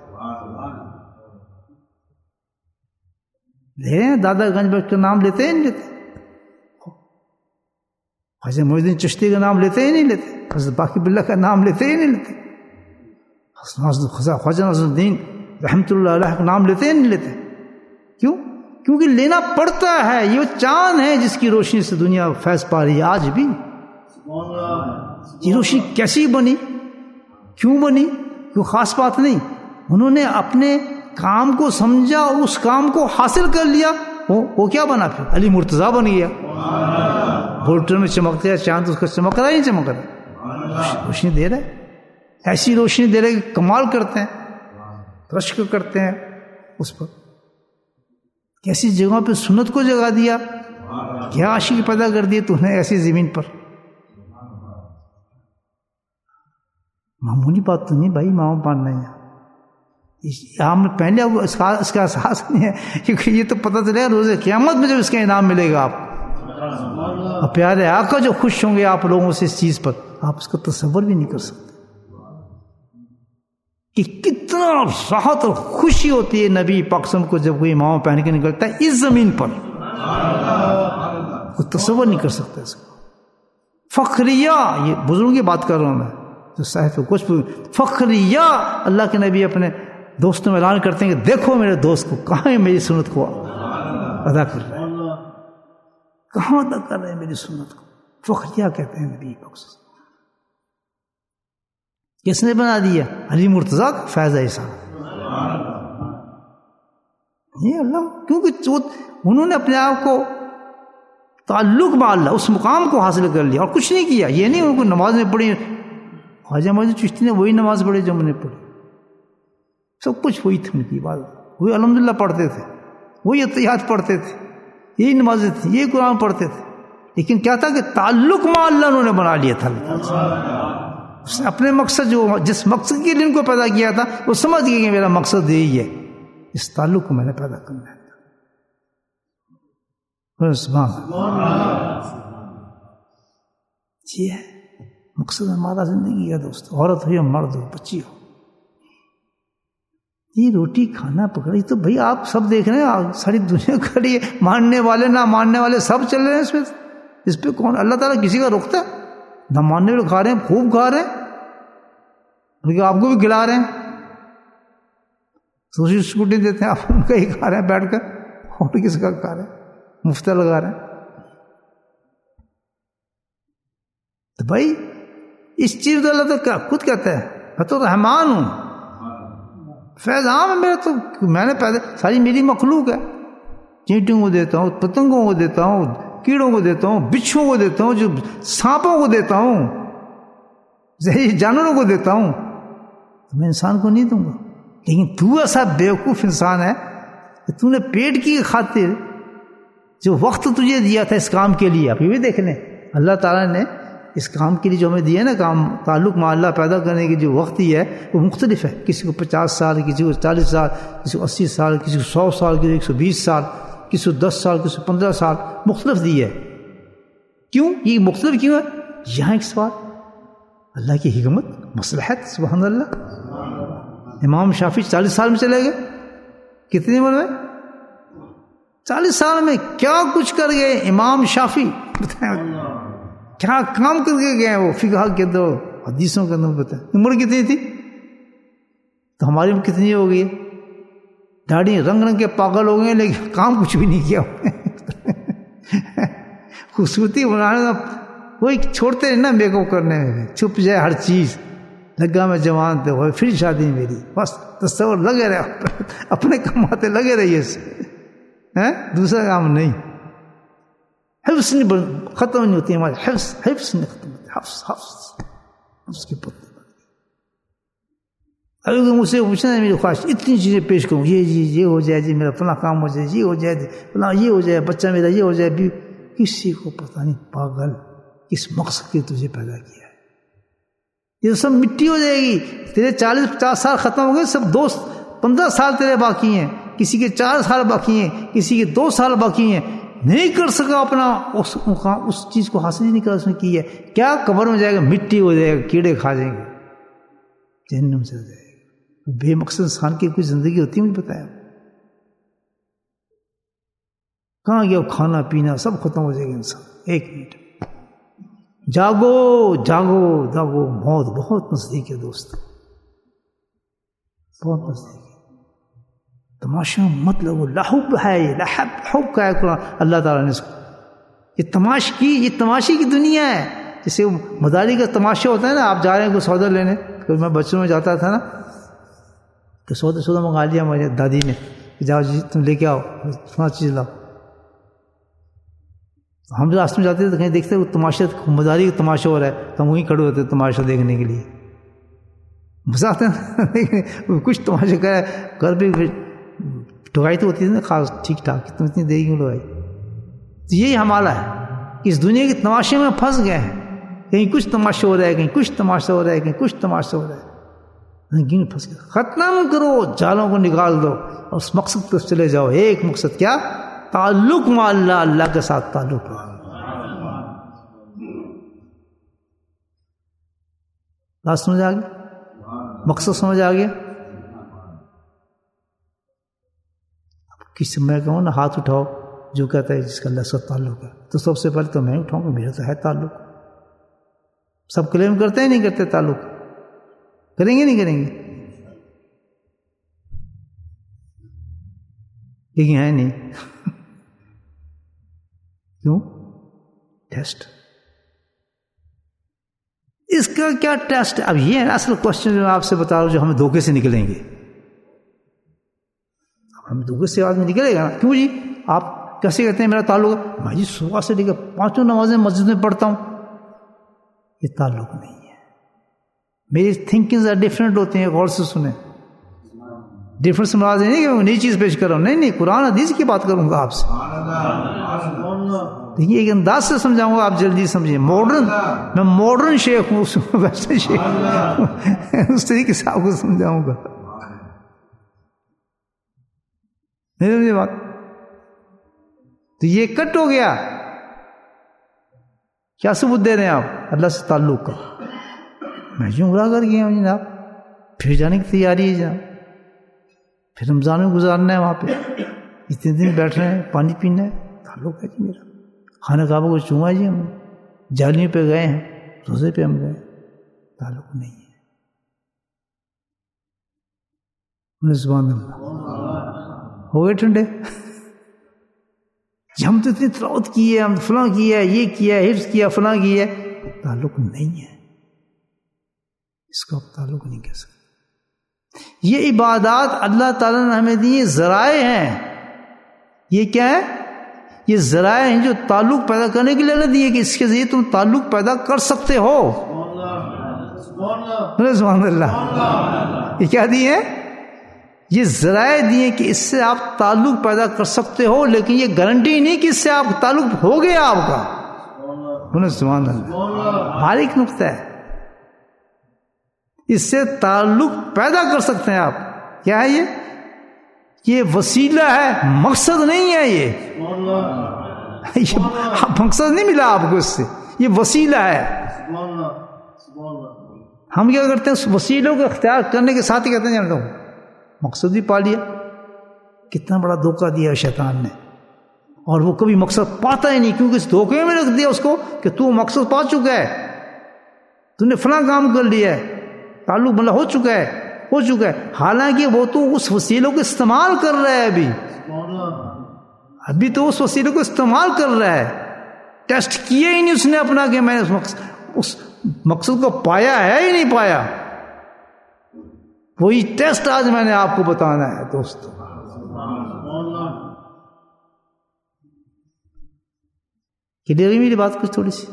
S1: لے رہے ہیں دادا گنج بخش کا نام لیتے ہیں نہیں لیتے؟ خواجہ معین الدین چشتی کا نام لیتے ہی نہیں لیتے؟ حضرت باقی باللہ کا نام لیتے ہی نہیں لیتے؟ خواجہ ناصر الدین رحمۃ اللہ علیہ کا نام لیتے ہی نہیں لیتے؟ کیوں؟ کیونکہ لینا پڑتا ہے. یہ چاند ہے جس کی روشنی سے دنیا فیض پا رہی ہے آج بھی. یہ روشنی کیسی بنی؟ کیوں بنی؟ کوئی خاص بات نہیں. انہوں نے اپنے کام کو سمجھا اور اس کام کو حاصل کر لیا. وہ, وہ کیا بنا پھر؟ علی مرتضیٰ بن گیا. بولٹر میں چمکتا ہے چاند، اس کا چمک رہا ہی نہیں چمک رہا، روشنی دے رہا ہے. ایسی روشنی دے رہے کہ کمال کرتے ہیں، رشک کرتے ہیں اس پر. کیسی جگہوں پہ سنت کو جگا دیا، کیا عاشق پیدا کر دیے تو نے ایسی زمین پر. معمولی بات تو نہیں بھائی، ماما پاننا ہے. ہم پہلے اس کا اس کا احساس نہیں ہے، کیونکہ یہ تو پتہ چلے گا روز قیامت میں جب اس کا انعام ملے گا. آپ اور پیارے آقا جو خوش ہوں گے آپ لوگوں سے اس چیز پر، آپ اس کا تصور بھی نہیں کر سکتے کہ کتنا راحت اور خوشی ہوتی ہے نبی پاک صلی اللہ علیہ وسلم کو جب کوئی امامہ پہن کے نکلتا ہے اس زمین پر. کوئی تصور نہیں کر سکتا اس کو. فخریہ، یہ بزرگوں کی بات کر رہا ہوں میں جو صاحب کچھ فخریہ اللہ کے نبی اپنے دوستوں میں اعلان کرتے ہیں کہ دیکھو میرے دوست کو کہاں ہے میری سنت کو ادا کر رہے ہیں، کہاں ادا کر رہے ہیں میری سنت کو. فخریہ کہتے ہیں نبی پاک. کس نے بنا دیا؟ علی مرتضیٰ کا فیض ایسا. یہ اللہ، کیونکہ انہوں نے اپنے آپ کو تعلق با اللہ، اس مقام کو حاصل کر لیا اور کچھ نہیں کیا. یہ نہیں ان کو نماز میں پڑھی، خواجہ معین الدین چشتی نے وہی نماز پڑھی جو ہم نے پڑھی، سب کچھ وہی تھی ان کی عبادت. وہی الحمدللہ پڑھتے تھے، وہی اتحیات پڑھتے تھے، یہی نمازیں تھیں، یہی قرآن پڑھتے تھے. لیکن کیا تھا کہ تعلق ما اللہ انہوں نے بنا لیا تھا. اس نے اپنے مقصد، جو جس مقصد کے لیے ان کو پیدا کیا تھا، وہ سمجھ گئے کہ میرا مقصد یہی ہے، اس تعلق کو میں نے پیدا کرنا ہے. یہ ہے مقصد ہمارا زندگی کا دوست، عورت ہو یا مرد ہو، بچی ہو. یہ روٹی کھانا پکڑی تو بھائی آپ سب دیکھ رہے ہیں، ساری دنیا کھڑی ہے، ماننے والے نہ ماننے والے سب چل رہے ہیں اس پہ. اس پہ کون اللہ تعالیٰ کسی کا روکتا ہے؟ نہ ماننے والے کھا رہے ہیں، خوب کھا رہے ہیں، بلکہ آپ کو بھی کھلا رہے ہیں. سوشل اسکوٹی دیتے ہیں، آپ ان کا ہی کھا رہے ہیں بیٹھ کر، اور کس کا کھا رہے ہیں، مفت لگا رہے ہیں. تو بھائی اس چیز اللہ تو کیا خود کہتا ہے، میں تو رحمان ہوں، فیض عام ہے میرا، تو میں نے پیدا، ساری میری مخلوق ہے. چینٹیوں کو دیتا ہوں، پتنگوں کو دیتا ہوں، کیڑوں کو دیتا ہوں، بچھوؤں کو دیتا ہوں، جو سانپوں کو دیتا ہوں، زہریلے جانوروں کو دیتا ہوں. میں انسان کو نہیں دوں گا. لیکن تو ایسا بیوقوف انسان ہے کہ تو نے پیٹ کی خاطر جو وقت تجھے دیا تھا اس کام کے لیے، آپ یہ بھی دیکھ لیں، اللہ تعالیٰ نے اس کام کے لیے جو ہمیں دیا نا کام، تعلق مع اللہ پیدا کرنے کی جو وقت ہی ہے وہ مختلف ہے. کسی کو پچاس سال، کسی کو چالیس سال، کسی کو اسی سال، کسی کو سو سال، کسی کو ایک سو بیس سال، کسی کو دس سال، کسی کو پندرہ سال، مختلف دی ہے. کیوں یہ مختلف کیوں ہے؟ یہاں ایک سوال، اللہ کی حکمت، مصلحت، سبحان اللہ. امام شافعی چالیس سال میں چلے گئے، کتنی عمر میں؟ چالیس سال میں کیا کچھ کر گئے امام شافعی، بتائیں کیا کام کر کے گئے وہ فقہ کے اندر، حدیثوں کے اندر. بتائیں عمر کتنی تھی؟ تو ہماری عمر کتنی ہو گئی؟ داڑھی رنگ رنگ کے پاگل ہو گئے، لیکن کام کچھ بھی نہیں کیا. خوبصورتی بنانے وہی چھوڑتے ہیں نا، میک اپ کرنے میں چھپ جائے ہر چیز. لگا میں جوان تھے وہ پھر شادی میری، بس تصور لگے رہے، اپنے کماتے لگے رہیے، دوسرا کام نہیں. حفظ نہیں ختم نہیں ہوتی ہماری، حفظ حفظ نہیں ختم ہوتی، حفظ حفظ اس کے پتے. اگر مجھ سے پوچھنا ہے میری خواہش اتنی چیزیں پیش کروں، یہ جی یہ ہو جائے جی، میرا فلاں کام ہو جائے، یہ ہو جائے فلاں، یہ ہو جائے بچہ میرا، یہ ہو جائے بھی، کسی کو پتہ نہیں پاگل کس مقصد کے تجھے پیدا کیا ہے. یہ سب مٹی ہو جائے گی. تیرے چالیس پچاس سال ختم ہو گئے، سب دوست پندرہ سال تیرے باقی ہیں، کسی کے چار سال باقی ہیں، کسی کے دو سال باقی ہیں. نہیں کر سکا اپنا اس مقام، اس چیز کو حاصل ہی نہیں کرا اس نے کی ہے کیا، قبر میں جائے گا مٹی ہو جائے گا، کیڑے کھا جائیں گے، جہنم سے جائے گا۔ بے مقصد انسان کی کوئی زندگی ہوتی ہے؟ مجھے بتایا کہاں گیا کھانا پینا سب ختم ہو جائے گا انسان ایک منٹ۔ جاگو جاگو جاگو، موت بہت نزدیک ہے دوست، بہت نزدیک ہے۔ تماشا مت لگو، لحب ہے یہ، لحب حب کا ہے قرآن، اللہ تعالیٰ نے اس کو، یہ تماش کی، یہ تماشے کی دنیا ہے۔ جیسے مداری کا تماشا ہوتا ہے نا، آپ جا رہے ہیں کوئی سودا لینے، کبھی میں بچوں میں جاتا تھا نا تو سودا سودا منگا لیا مجھے دادی نے، جاؤ جی تم لے کے آؤ فلاں چیز لاؤ۔ ہم جو راستے میں جاتے تھے تو کہیں دیکھتے وہ تماشا، مداری کا تماشا ہو رہا ہے تو ہم وہیں کھڑے ہوتے تماشا دیکھنے کے لیے، مزہ آتا ہے کچھ تماشا کر کر بھی ٹھگائی تو ہوتی تھی نا خاص ٹھیک ٹھاک، تم اتنی دیر کیوں لگائی؟ تو یہی ہمارا ہے، اس دنیا کے تماشے میں پھنس گئے ہیں، کہیں کچھ تماشا ہو رہا ہے، کہیں کچھ تماشا ہو رہا ہے، کہیں کچھ تماشا ہو رہا ہے، کہیں پھنس گئے۔ ختم کرو، جالوں کو نکال دو اور اس مقصد پر چلے جاؤ۔ ایک مقصد کیا؟ تعلق مع اللہ، اللہ کے ساتھ تعلق ہے۔ بات سمجھ آ گئی؟ مقصد سمجھ آ گیا؟ کسی میں کہوں نا ہاتھ اٹھاؤ جو کہتا ہے جس کا اللہ سے تعلق ہے، تو سب سے پہلے تو میں اٹھاؤں گا، میرا تو ہے تعلق۔ سب کلیم کرتے ہیں نہیں کرتے تعلق؟ کریں گے نہیں کریں گے؟ لیکن ہے نہیں کیوں؟ ٹیسٹ۔ اس کا کیا ٹیسٹ؟ اب یہ ہے اصل کوشچن جو میں آپ سے بتا رہا ہوں، جو ہمیں دھوکے سے نکلیں گے، ہم دھوکے سے آدمی نکلے گا نا۔ کیوں جی آپ کیسے کہتے ہیں میرا تعلق ہے؟ میں جی صبح سے لے کے پانچوں نمازیں مسجد میں پڑھتا ہوں، یہ تعلق نہیں ہے۔ میری تھنکنگز ڈفرینٹ ہوتی ہیں، غور سے سنیں۔ ڈفرینٹ سے مراد نہیں کہ میں نئی چیز پیش کر رہا ہوں، نہیں نہیں، قرآن حدیث کی بات کروں گا آپ سے۔ دیکھیے ایک انداز سے سمجھاؤں گا، آپ جلدی سمجھیں۔ ماڈرن، میں ماڈرن شیخ ہوں، ویسے شیخ اس طریقے سے آپ کو سمجھاؤں گا، نہیں سمجھے بات؟ تو یہ کٹ ہو گیا۔ کیا ثبوت دے رہے ہیں آپ؟ اللہ سے تعلق کا۔ میں جو عمرہ کر گیا ہوں جناب، پھر جانے کی تیاری ہے جناب، پھر رمضان میں گزارنا ہے وہاں پہ، اتنے دن بیٹھ رہے ہیں، پانی پینا ہے، تعلق ہے جی میرا۔ خانہ کعبہ کو چوما جی ہم، جالیوں پہ گئے ہیں، روزے پہ ہم گئے، تعلق نہیں ہے۔ سبحان اللہ، ہو گئے ٹھنڈے جی، ہم تو اتنی تلاوت کی ہے، ہم فلاں کیا ہے، یہ کیا ہے، حفظ کیا، فلاں کی ہے، تعلق نہیں ہے، اس کو آپ تعلق نہیں کہہ سکتے۔ یہ عبادات اللہ تعالیٰ نے ہمیں دی ذرائع ہیں، یہ کیا ہے؟ یہ ذرائع ہیں جو تعلق پیدا کرنے کے لیے اللہ دیے کہ اس کے ذریعے تم تعلق پیدا کر سکتے ہو۔ سبحان اللہ، یہ کیا دیے ہیں؟ یہ ذرائع دیے کہ اس سے آپ تعلق پیدا کر سکتے ہو، لیکن یہ گارنٹی نہیں کہ اس سے آپ تعلق ہو گیا آپ کا۔ سبحان اللہ، باریک نقطہ ہے۔ اس سے تعلق پیدا کر سکتے ہیں آپ۔ کیا ہے یہ؟ یہ وسیلہ ہے، مقصد نہیں ہے۔ یہ مقصد نہیں ملا آپ کو اس سے، یہ وسیلہ ہے۔ ہم کیا کرتے ہیں؟ اس وسیلوں کو اختیار کرنے کے ساتھ ہی کہتے ہیں جان لو مقصد بھی پا لیا۔ کتنا بڑا دھوکہ دیا شیطان نے، اور وہ کبھی مقصد پاتا ہی نہیں، کیونکہ اس دھوکے میں رکھ دیا اس کو کہ تو مقصد پا چکا ہے، تو نے فلاں کام کر لیا ہے، تعلق مطلب ہو چکا ہے، ہو چکا ہے، حالانکہ وہ تو اس وسیلوں کو استعمال کر رہا ہے، ابھی ابھی تو اس وسیلوں کو استعمال کر رہا ہے، ٹیسٹ کیا ہی نہیں اس نے اپنا کہ میں اس مقصد, اس مقصد کو پایا ہے ہی نہیں پایا۔ وہی ٹیسٹ آج میں نے آپ کو بتانا ہے دوستو۔ کلیئر ہوئی میری بات کچھ تھوڑی سی؟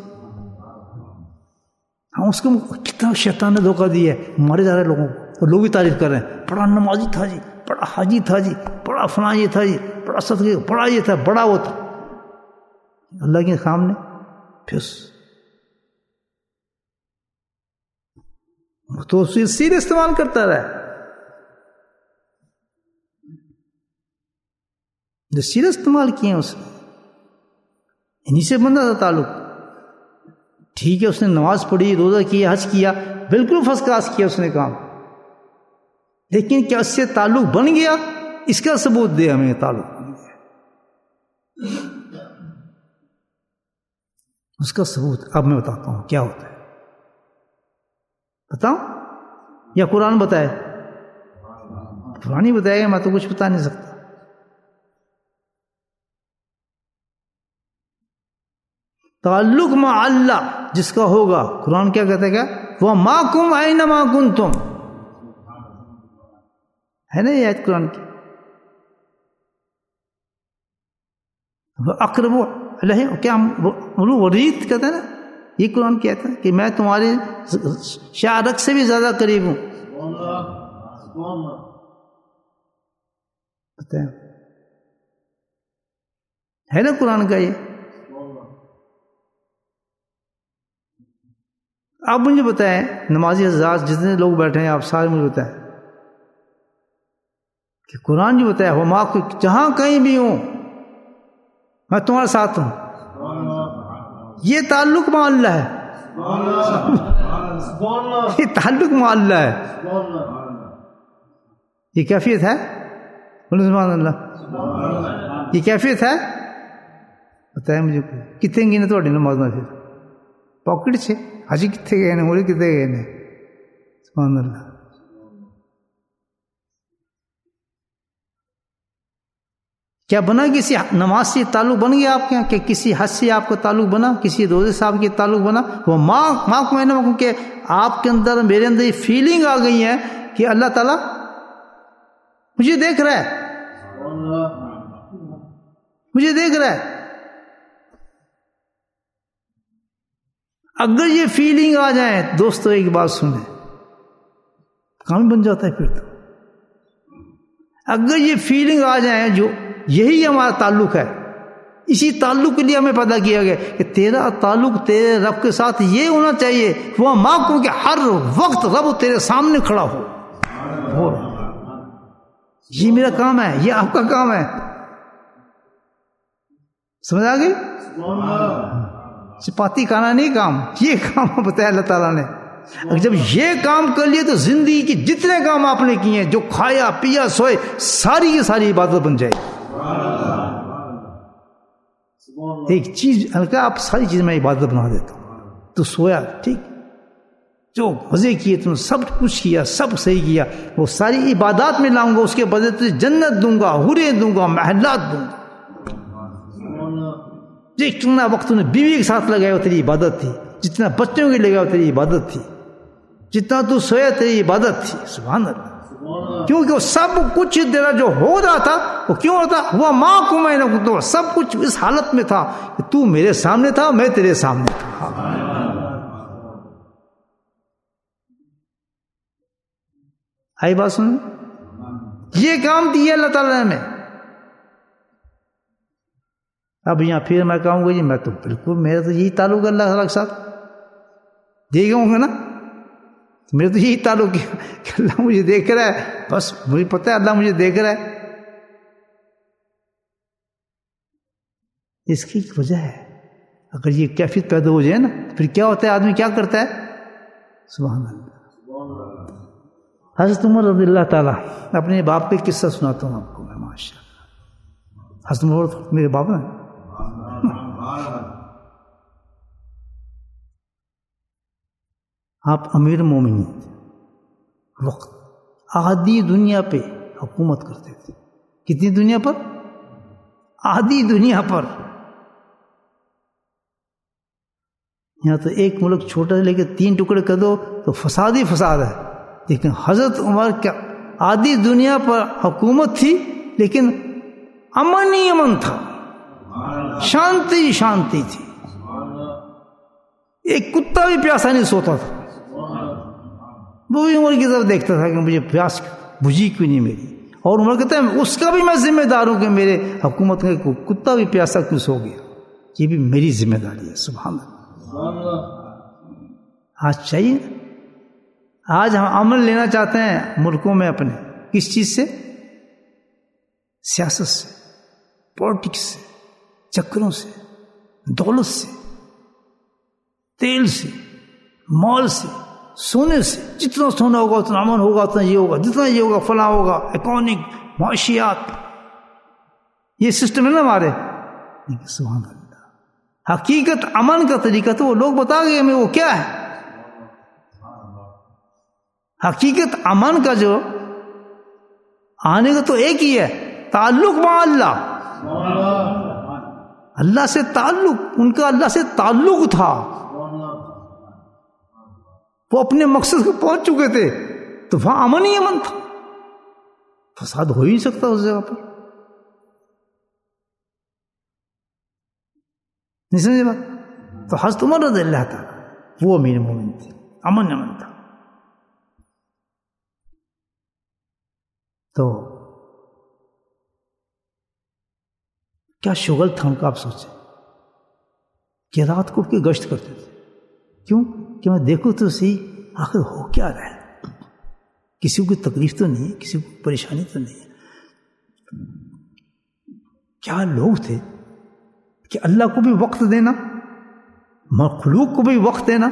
S1: ہاں، اس کو کتنا شیطان نے دھوکہ دیا ہے، مارے جا رہے لوگوں کو، اور لوگ بھی تعریف کر رہے ہیں، بڑا نمازی تھا جی، بڑا حاجی تھا جی، بڑا فلاں یہ تھا جی، بڑا صدقے، بڑا یہ تھا، بڑا وہ تھا۔ اللہ کے سامنے پھس تو سیدھے استعمال کرتا رہا، جو سیدھے استعمال کیے ہیں اس نے، انہی سے بندہ تھا تعلق. ٹھیک ہے اس نے نماز پڑھی، روزہ کیا، حج کیا، بالکل فرسٹ کلاس کیا اس نے کام، لیکن کیا اس سے تعلق بن گیا؟ اس کا ثبوت دے ہمیں تعلق بن گیا. اس کا ثبوت اب میں بتاتا ہوں کیا ہوتا ہے. بتاؤں یا قرآن بتائے؟ قرآن ہی بتائے گا، میں تو کچھ بتا نہیں سکتا. تعلق مع اللہ جس کا ہوگا، قرآن کیا کہتا ہے؟ کیا وہ ماکم اینما کنتم، ہے نا یہ آیت قرآن کی. اقرب علیہ کیا ورید کہتا ہے نا، یہ قرآن کہتا ہے کہ میں تمہارے شارک سے بھی زیادہ قریب ہوں. بتائیں ہے نا قرآن کا یہ. آپ مجھے بتائیں نمازی حضرات جتنے لوگ بیٹھے ہیں آپ سارے مجھے بتائیں کہ قرآن جو بتایا ہو ماں کو جہاں کہیں بھی ہوں میں تمہارے ساتھ ہوں، یہ تعلق مع اللہ ہے. یہ تعلق مع اللہ ہے. یہ کیفیت ہے؟ بولے سبحان اللہ. یہ کیفیت ہے؟ بتائیں مجھے کتنے گئے تھوڑی نماز میں پھر پاکٹ سے حج کتنے گئے نے، موڑی کتنے گئے نے. سبحان اللہ. کیا بنا کسی نماز سے تعلق بن گیا آپ کے یہاں؟ کہ کسی حج سے آپ کا تعلق بنا، کسی روزے سے آپ کے تعلق بنا؟ وہ ماں ماں کو میں نے کہ آپ کے اندر میرے اندر یہ فیلنگ آ گئی ہے کہ اللہ تعالیٰ مجھے دیکھ رہا ہے، مجھے دیکھ رہا ہے. اگر یہ فیلنگ آ جائے دوستو ایک بات سنیں، کام بن جاتا ہے پھر تو. اگر یہ فیلنگ آ جائے جو یہی ہمارا تعلق ہے، اسی تعلق کے لیے ہمیں پیدا کیا گیا کہ تیرا تعلق تیرے رب کے ساتھ یہ ہونا چاہیے وہ ماں کو کہ ہر وقت رب تیرے سامنے کھڑا ہو. یہ میرا کام ہے، یہ آپ کا کام ہے. سمجھ آ گئی؟ چپاتی کھانا نہیں کام، یہ کام بتایا اللہ تعالیٰ نے. اگر جب یہ کام کر لیے تو زندگی کے جتنے کام آپ نے کیے ہیں، جو کھایا پیا سوئے، ساری کی ساری عبادت بن جائے گی. ایک چیز ہلکا آپ ساری چیز میں عبادت بنا دیتا ہوں. تو سویا ٹھیک، جو مزے کیے تم سب کچھ کیا، سب صحیح کیا، وہ ساری عبادات میں لاؤں گا، اس کے بدلے تجھے جنت دوں گا، حوریں دوں گا، محلات دوں گا. جتنا وقت نے بیوی کے ساتھ لگایا وہ تیری عبادت تھی، جتنا بچوں کے لگایا وہ تیری عبادت تھی، جتنا تو سویا تیری عبادت تھی. سبحان اللہ. کیونکہ وہ سب کچھ تیرا جو ہو رہا تھا وہ کیوں ہوتا؟ وہ ماں کو میں نے تو سب کچھ اس حالت میں تھا کہ تو میرے سامنے تھا، میں تیرے سامنے تھا. آئی بات سن؟ یہ کام دیا اللہ تعالیٰ نے. اب یہاں پھر میں کہوں گا جی میں تو بالکل میرا تو یہی تعلق ہے اللہ تعالیٰ کے ساتھ، دیکھ گا نا میرا تو یہی تعلق ہے کہ اللہ مجھے دیکھ رہا ہے، بس مجھے پتہ ہے اللہ مجھے دیکھ رہا ہے. اس کی ایک وجہ ہے. اگر یہ کیفیت پیدا ہو جائے نا پھر کیا ہوتا ہے، آدمی کیا کرتا ہے؟ سبحان اللہ. حضرت عمر رضی اللہ تعالیٰ اپنے باپ کا قصہ سناتا ہوں آپ کو میں. ماشاء اللہ حضرت عمر میرے باپ نا، آپ امیر مومنین تھے. وقت آدھی دنیا پہ حکومت کرتے تھے. کتنی دنیا پر؟ آدھی دنیا پر. یہاں تو ایک ملک چھوٹا ہے لیکن تین ٹکڑے کر دو تو فساد ہی فساد ہے. لیکن حضرت عمر کیا آدھی دنیا پر حکومت تھی لیکن امن ہی امن تھا، شانتی شانتی تھی. ایک کتا بھی پیاسا نہیں سوتا تھا. وہ بھی عمر کی طرف دیکھتا تھا کہ مجھے پیاس بجھی کیوں نہیں میری. اور عمر کہتا ہے اس کا بھی میں ذمہ دار ہوں کہ میرے حکومت کا کتا بھی پیاسا کیوں سو گیا، یہ بھی میری ذمہ داری ہے. سبحان اللہ. آج چاہیے، آج ہم عمل لینا چاہتے ہیں ملکوں میں اپنے، کس چیز سے؟ سیاست سے، پولیٹکس سے، چکروں سے. دولت سے، تیل سے، مال سے، سونے سے، جتنا سونا ہوگا اتنا امن ہوگا، اتنا یہ ہوگا، جتنا یہ ہوگا فلاں ہوگا، اکانک معاشیات، یہ سسٹم ہے نا ہمارے. سبحان اللہ، حقیقت امن کا طریقہ تو وہ لوگ بتا گئے ہمیں وہ کیا ہے. حقیقت امن کا جو آنے کا تو ایک ہی ہے، تعلق مع اللہ. اللہ سے تعلق، ان کا اللہ سے تعلق تھا، وہ اپنے مقصد کو پہنچ چکے تھے، تو وہاں امن ہی امن تھا، فساد ہو ہی نہیں سکتا اس جگہ پر. نہیں سمجھے بات؟ تو حضرت عمر رضی اللہ تعالیٰ وہ امیر مومن تھے، امن امن تھا. تو کیا شغل تھا ان کا، آپ سوچیں کہ رات کو کی گشت کرتے تھے. کیوں کہ میں دیکھوں تو صحیح آخر ہو کیا رہا ہے، کسی کو تکلیف تو نہیں ہے، کسی کو پریشانی تو نہیں ہے. کیا لوگ تھے کہ اللہ کو بھی وقت دینا، مخلوق کو بھی وقت دینا.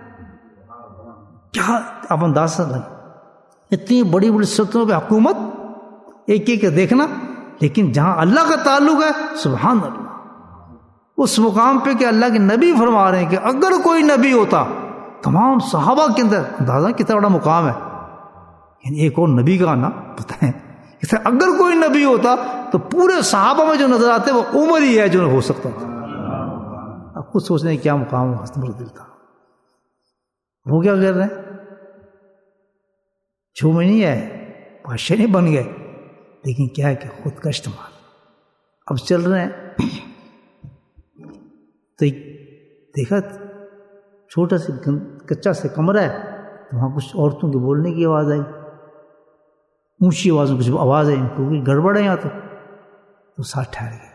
S1: کیا آپ اندازہ لگے، اتنی بڑی بڑی سلطنتوں پہ حکومت ایک ایک دیکھنا، لیکن جہاں اللہ کا تعلق ہے سبحان اللہ، اس مقام پہ کہ اللہ کے نبی فرما رہے ہیں کہ اگر کوئی نبی ہوتا، تمام صحابہ کے اندر اندازہ کتنا بڑا مقام ہے، یعنی ایک اور نبی کا آنا بتائیں، اگر کوئی نبی ہوتا تو پورے صحابہ میں جو نظر آتے وہ عمر ہی ہے جو ہو سکتا تھا. اب خود سوچنے کیا مقام دل تھا. وہ کیا کر رہے ہیں، چھو میں نہیں ہے، بادشاہ نہیں بن گئے، لیکن کیا ہے کہ خود کا استعمال. اب چل رہے ہیں تو دیکھا چھوٹا سا کچا سا کمرہ ہے، تو وہاں کچھ عورتوں کے بولنے کی آواز آئی، اونچی آواز میں کچھ آواز آئی، کیونکہ گڑبڑ ہے یہاں تو تو ساتھ ٹھہر گئے.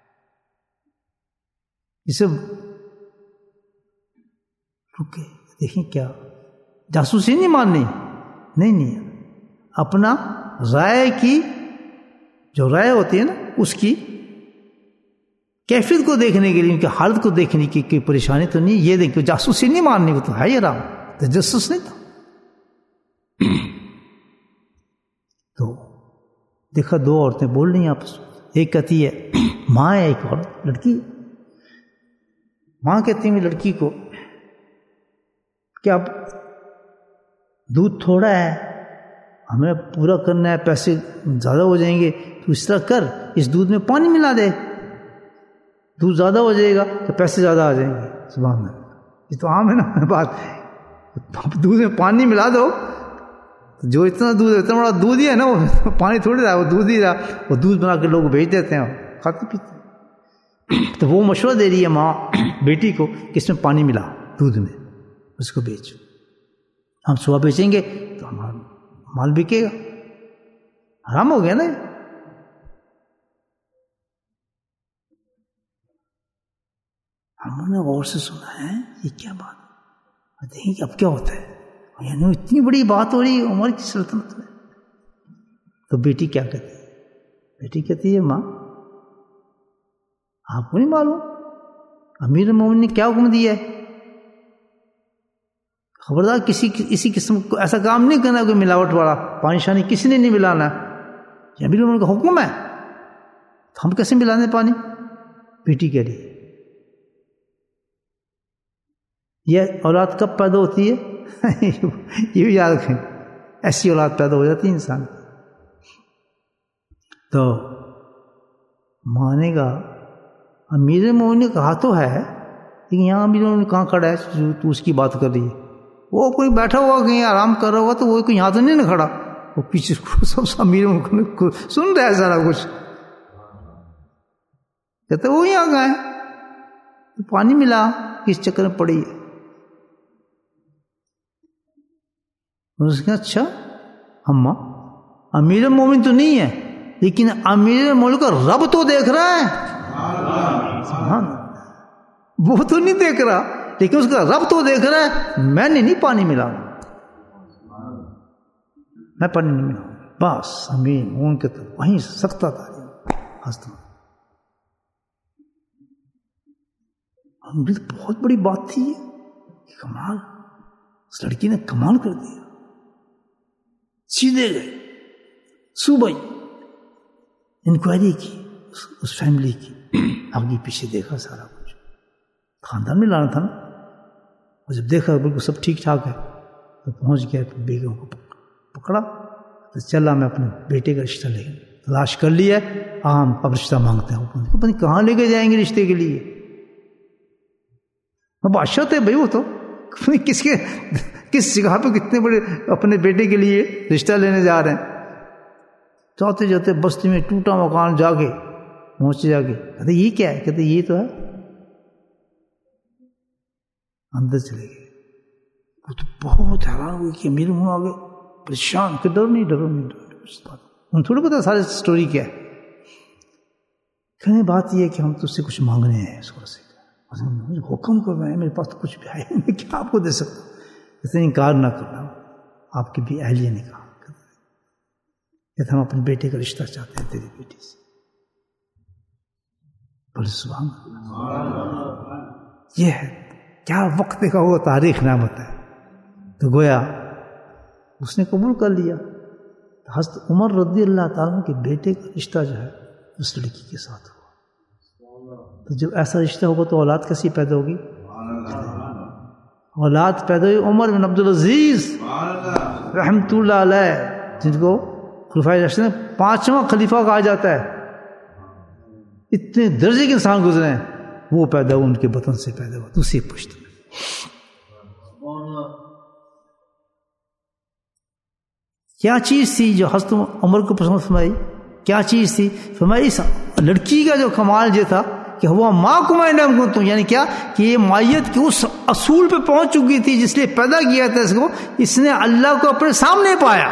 S1: اسے رکے دیکھیں کیا جاسوسی نہیں ماننی، نہیں نہیں، اپنا رائے کی جو رائے ہوتی ہے نا اس کی کیفیت کو دیکھنے کے لیے، ان کی حالت کو دیکھنے کی کوئی پریشانی تو نہیں، یہ دیکھ جاسوسی نہیں ماننی، وہ تو ہے یہ رام تجسس نہیں تھا. تو دیکھا دو عورتیں بول رہی ہیں آپس میں، ایک کہتی ہے ماں ہے، ایک اور لڑکی. ماں کہتی ہے لڑکی کو کہ اب دودھ تھوڑا ہے، ہمیں پورا کرنا ہے، پیسے زیادہ ہو جائیں گے، تو اس طرح کر اس دودھ میں پانی ملا دے، دودھ زیادہ ہو جائے گا تو پیسے زیادہ آ جائیں گے. سبحان اللہ، یہ تو عام ہے نا بات، دودھ میں پانی ملا دو، جو اتنا دودھ اتنا بڑا دودھ ہی ہے نا، وہ پانی تھوڑی رہا، وہ دودھ ہی رہا، وہ دودھ بنا کے لوگ بیچ دیتے ہیں، کھاتے پیتے ہیں. تو وہ مشورہ دے رہی ہے ماں بیٹی کو کہ اس میں پانی ملا دودھ میں، اس کو بیچ، ہم صبح بیچیں گے تو ہمارا مال بکے گا. حرام ہو گیا نا. ہم نے غور سے سنا ہے یہ کیا بات، دیکھیں کہ اب کیا ہوتا ہے، یعنی اتنی بڑی بات ہو رہی ہے عمر کی سلطنت میں. تو بیٹی کیا کہتی ہے، بیٹی کہتی ہے ماں آپ کو نہیں معلوم امیر المومنین نے کیا حکم دیا ہے، خبردار کسی اسی قسم کو ایسا کام نہیں کرنا کوئی ملاوٹ والا، پانی شانی کسی نے نہیں ملانا، یہ امیر المومنین کا حکم ہے، تو ہم کیسے ملانے پانی. بیٹی کہہ رہی ہے یہ اولاد کب پیدا ہوتی ہے یہ بھی یاد رکھیں، ایسی اولاد پیدا ہو جاتی ہے انسان. تو مانے گا امیر المومنین نے کہا تو ہے، لیکن یہاں امیر المومنین کہاں کھڑا ہے جو تو اس کی بات کر رہی ہے، وہ کوئی بیٹھا ہوا کہیں آرام کر رہا ہوگا تو وہ کوئی یہاں تو نہیں نہ کھڑا، وہ پیچھے سب امیر المومنین سن رہا ہے سارا کچھ. کہتے وہ یہاں گئے پانی ملا، کس چکر میں پڑی ہے. اس نے اچھا اماں امیر المومنین تو نہیں ہے، لیکن امیر المومنین کا رب تو دیکھ رہا ہے، وہ تو نہیں دیکھ رہا لیکن اس کا رب تو دیکھ رہا ہے. میں نے نہیں پانی ملانا، میں پانی نہیں ملاؤں، بس امیر المومنین کے تو وہیں سکتا تھا. بہت بڑی بات تھی یہ، کمال، اس لڑکی نے کمال کر دیا. سیدھے گئے صبح انکوائری کی اس فیملی کی، آگے پیچھے دیکھا سارا کچھ، خاندان میں لانا تھا نا. اور جب دیکھا بالکل سب ٹھیک ٹھاک ہے تو پہنچ گیا، بیگم کو پکڑا تو چلا میں اپنے بیٹے کا رشتہ لے تلاش کر لیا. عام اب رشتہ مانگتے ہیں، پتہ نہیں کہاں لے کے جائیں گے رشتے کے لیے. بادشاہ تھے بھائی، وہ تو کس کے کس جگہ پہ کتنے بڑے اپنے بیٹے کے لیے رشتہ لینے جا رہے ہیں. چاہتے جاتے بستی میں ٹوٹا مکان جا کے پہنچے، جا کے کہتے یہ کیا ہے، کہتے یہ تو ہے. اندر چلے گئے. وہ تو بہت حیران ہوئی کہ امیر ہوں آگے پریشان، کہ ڈر نہیں ڈرو نہیں ڈرو ان تھوڑے پتا سارے سٹوری کیا ہے. کہنے بات یہ ہے کہ ہم تو اس سے کچھ مانگنے ہیں، اس کو سے حکم کر رہے ہیں، میرے پاس تو کچھ بھی ہے، میں کیا آپ کو دے سکتا ہوں. اسے انکار نہ کرنا، آپ کی بھی اہلیہ نے کہا کہ ہم اپنے بیٹے کا رشتہ چاہتے ہیں تیری بیٹی سے. بولے سبحان اللہ، یہ ہے کیا وقت کا وہ تاریخ نامت ہے. تو گویا اس نے قبول کر لیا. حضرت عمر رضی اللہ تعالیٰ کے بیٹے کا رشتہ جو ہے اس لڑکی کے ساتھ ہوا. تو جب ایسا رشتہ ہوگا تو اولاد کیسی پیدا ہوگی؟ اولاد پیدا ہوئی عمر بن عبدالعزیز رحمۃ اللہ علیہ، جن کو خلفائے راشدین نے پانچواں خلیفہ کہا جاتا ہے. اتنے درجے کے انسان گزرے ہیں، وہ پیدا ہوا ان کے بطن سے پیدا ہوا دوسری پشت میں. کیا چیز تھی جو حضرت عمر کو پسند فرمائی؟ کیا چیز تھی؟ فرمائی اس لڑکی کا جو کمال یہ تھا کہ ہوا ماں کو میں نام کرتا ہوں، یعنی کیا کہ یہ مائیت کے اس اصول پہ پہنچ چکی تھی جس لیے پیدا کیا تھا اس کو، اس نے اللہ کو اپنے سامنے پایا.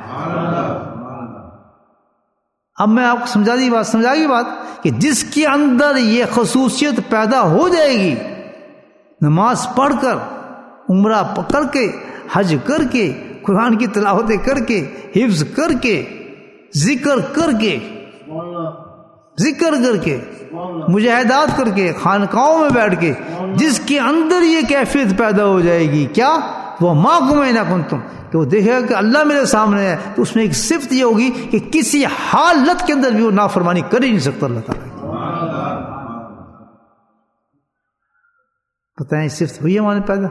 S1: اب میں آپ کو سمجھا دی بات سمجھا گی بات کہ جس کے اندر یہ خصوصیت پیدا ہو جائے گی، نماز پڑھ کر، عمرہ پکڑ کے، حج کر کے، قرآن کی تلاوتیں کر کے، حفظ کر کے، ذکر کر کے ذکر کر کے مجاہدات کر کے، خانقاہوں میں بیٹھ کے، جس کے اندر یہ کیفیت پیدا ہو جائے گی، کیا وہ ماں کو میں نہ کنتم، کہ وہ دیکھے گا کہ اللہ میرے سامنے ہے، تو اس میں ایک صفت یہ ہوگی کہ کسی حالت کے اندر بھی وہ نافرمانی کر ہی نہیں سکتا اللہ تعالیٰ کی. پتہ ہے صفت ہوئی ہمارے پیدا.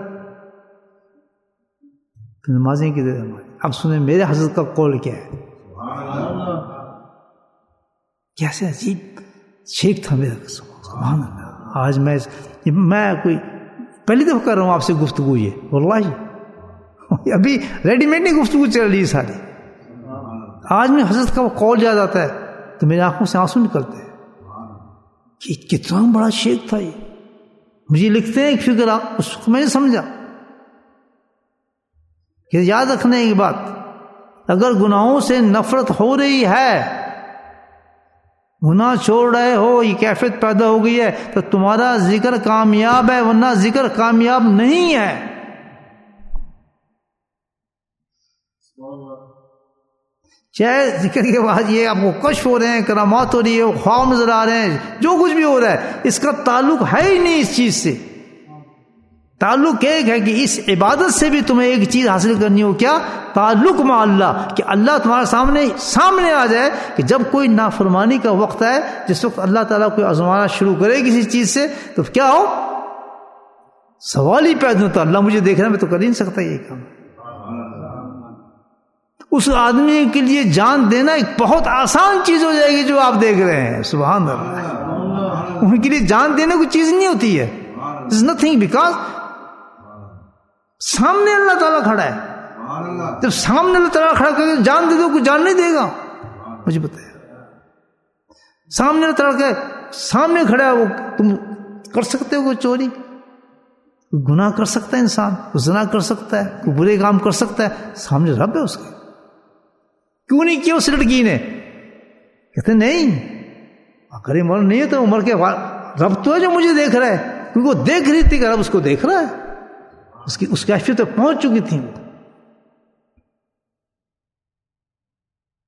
S1: نمازیں کی دیر ہماری. اب سنیں میرے حضرت کا قول کیا ہے. کیسے عجیب شیخ تھا میرا، سبحان اللہ. آج میں میں کوئی پہلی دفعہ کر رہا ہوں آپ سے گفتگو، یہ واللہ ابھی ریڈی میڈ نہیں گفتگو چل رہی ہے ساری. آج میں حضرت کا وہ قول یاد آتا ہے تو میری آنکھوں سے آنسو نکلتے ہیں کہ کتنا بڑا شیخ تھا یہ. مجھے لکھتے ہیں ایک فکرہ، اس کو میں نے سمجھا کہ یاد رکھنے کی بات، اگر گناہوں سے نفرت ہو رہی ہے، گناہ چھوڑ رہے ہو، یہ کیفیت پیدا ہو گئی ہے، تو تمہارا ذکر کامیاب ہے، ورنہ ذکر کامیاب نہیں ہے. چاہے ذکر کے بعد یہ آپ کو کشف ہو رہے ہیں، کرامات ہو رہی ہے، خواب نظر آ رہے ہیں، جو کچھ بھی ہو رہا ہے، اس کا تعلق ہے ہی نہیں اس چیز سے. تعلق ایک ہے کہ اس عبادت سے بھی تمہیں ایک چیز حاصل کرنی ہو، کیا؟ تعلق مع اللہ، کہ اللہ تمہارے سامنے سامنے آ جائے. کہ جب کوئی نافرمانی کا وقت ہے، جس وقت اللہ تعالیٰ کوئی آزمانا شروع کرے کسی چیز سے، تو کیا ہو؟ سوال ہی پیدا ہوتا، اللہ مجھے دیکھنا، میں تو کر ہی نہیں سکتا یہ کام. اس آدمی کے لیے جان دینا ایک بہت آسان چیز ہو جائے گی جو آپ دیکھ رہے ہیں. سبحان اللہ. ان کے لیے جان دینا کوئی چیز نہیں ہوتی ہے. This is nothing, because سامنے اللہ تعالیٰ کھڑا ہے. جب سامنے اللہ تعالیٰ کھڑا کر جان دے دو، کوئی جان نہیں دے گا. مجھے بتایا سامنے اللہ تعالیٰ کا سامنے کھڑا ہے، وہ تم کر سکتے ہو کوئی چوری، کوئی گناہ کر سکتا ہے انسان، کوئی زنا کر سکتا ہے، کوئی برے کام کر سکتا ہے، سامنے رب ہے اس کے. کیوں نہیں کیا اس لڑکی نے؟ کہتے نہیں، اگر عمر نہیں ہے تو عمر کے رب تو ہے جو مجھے دیکھ رہا ہے، کیونکہ وہ دیکھ رہی تھی کہ رب اس کو دیکھ رہا ہے. اس کی اس کیفیت تک پہنچ چکی تھی وہ.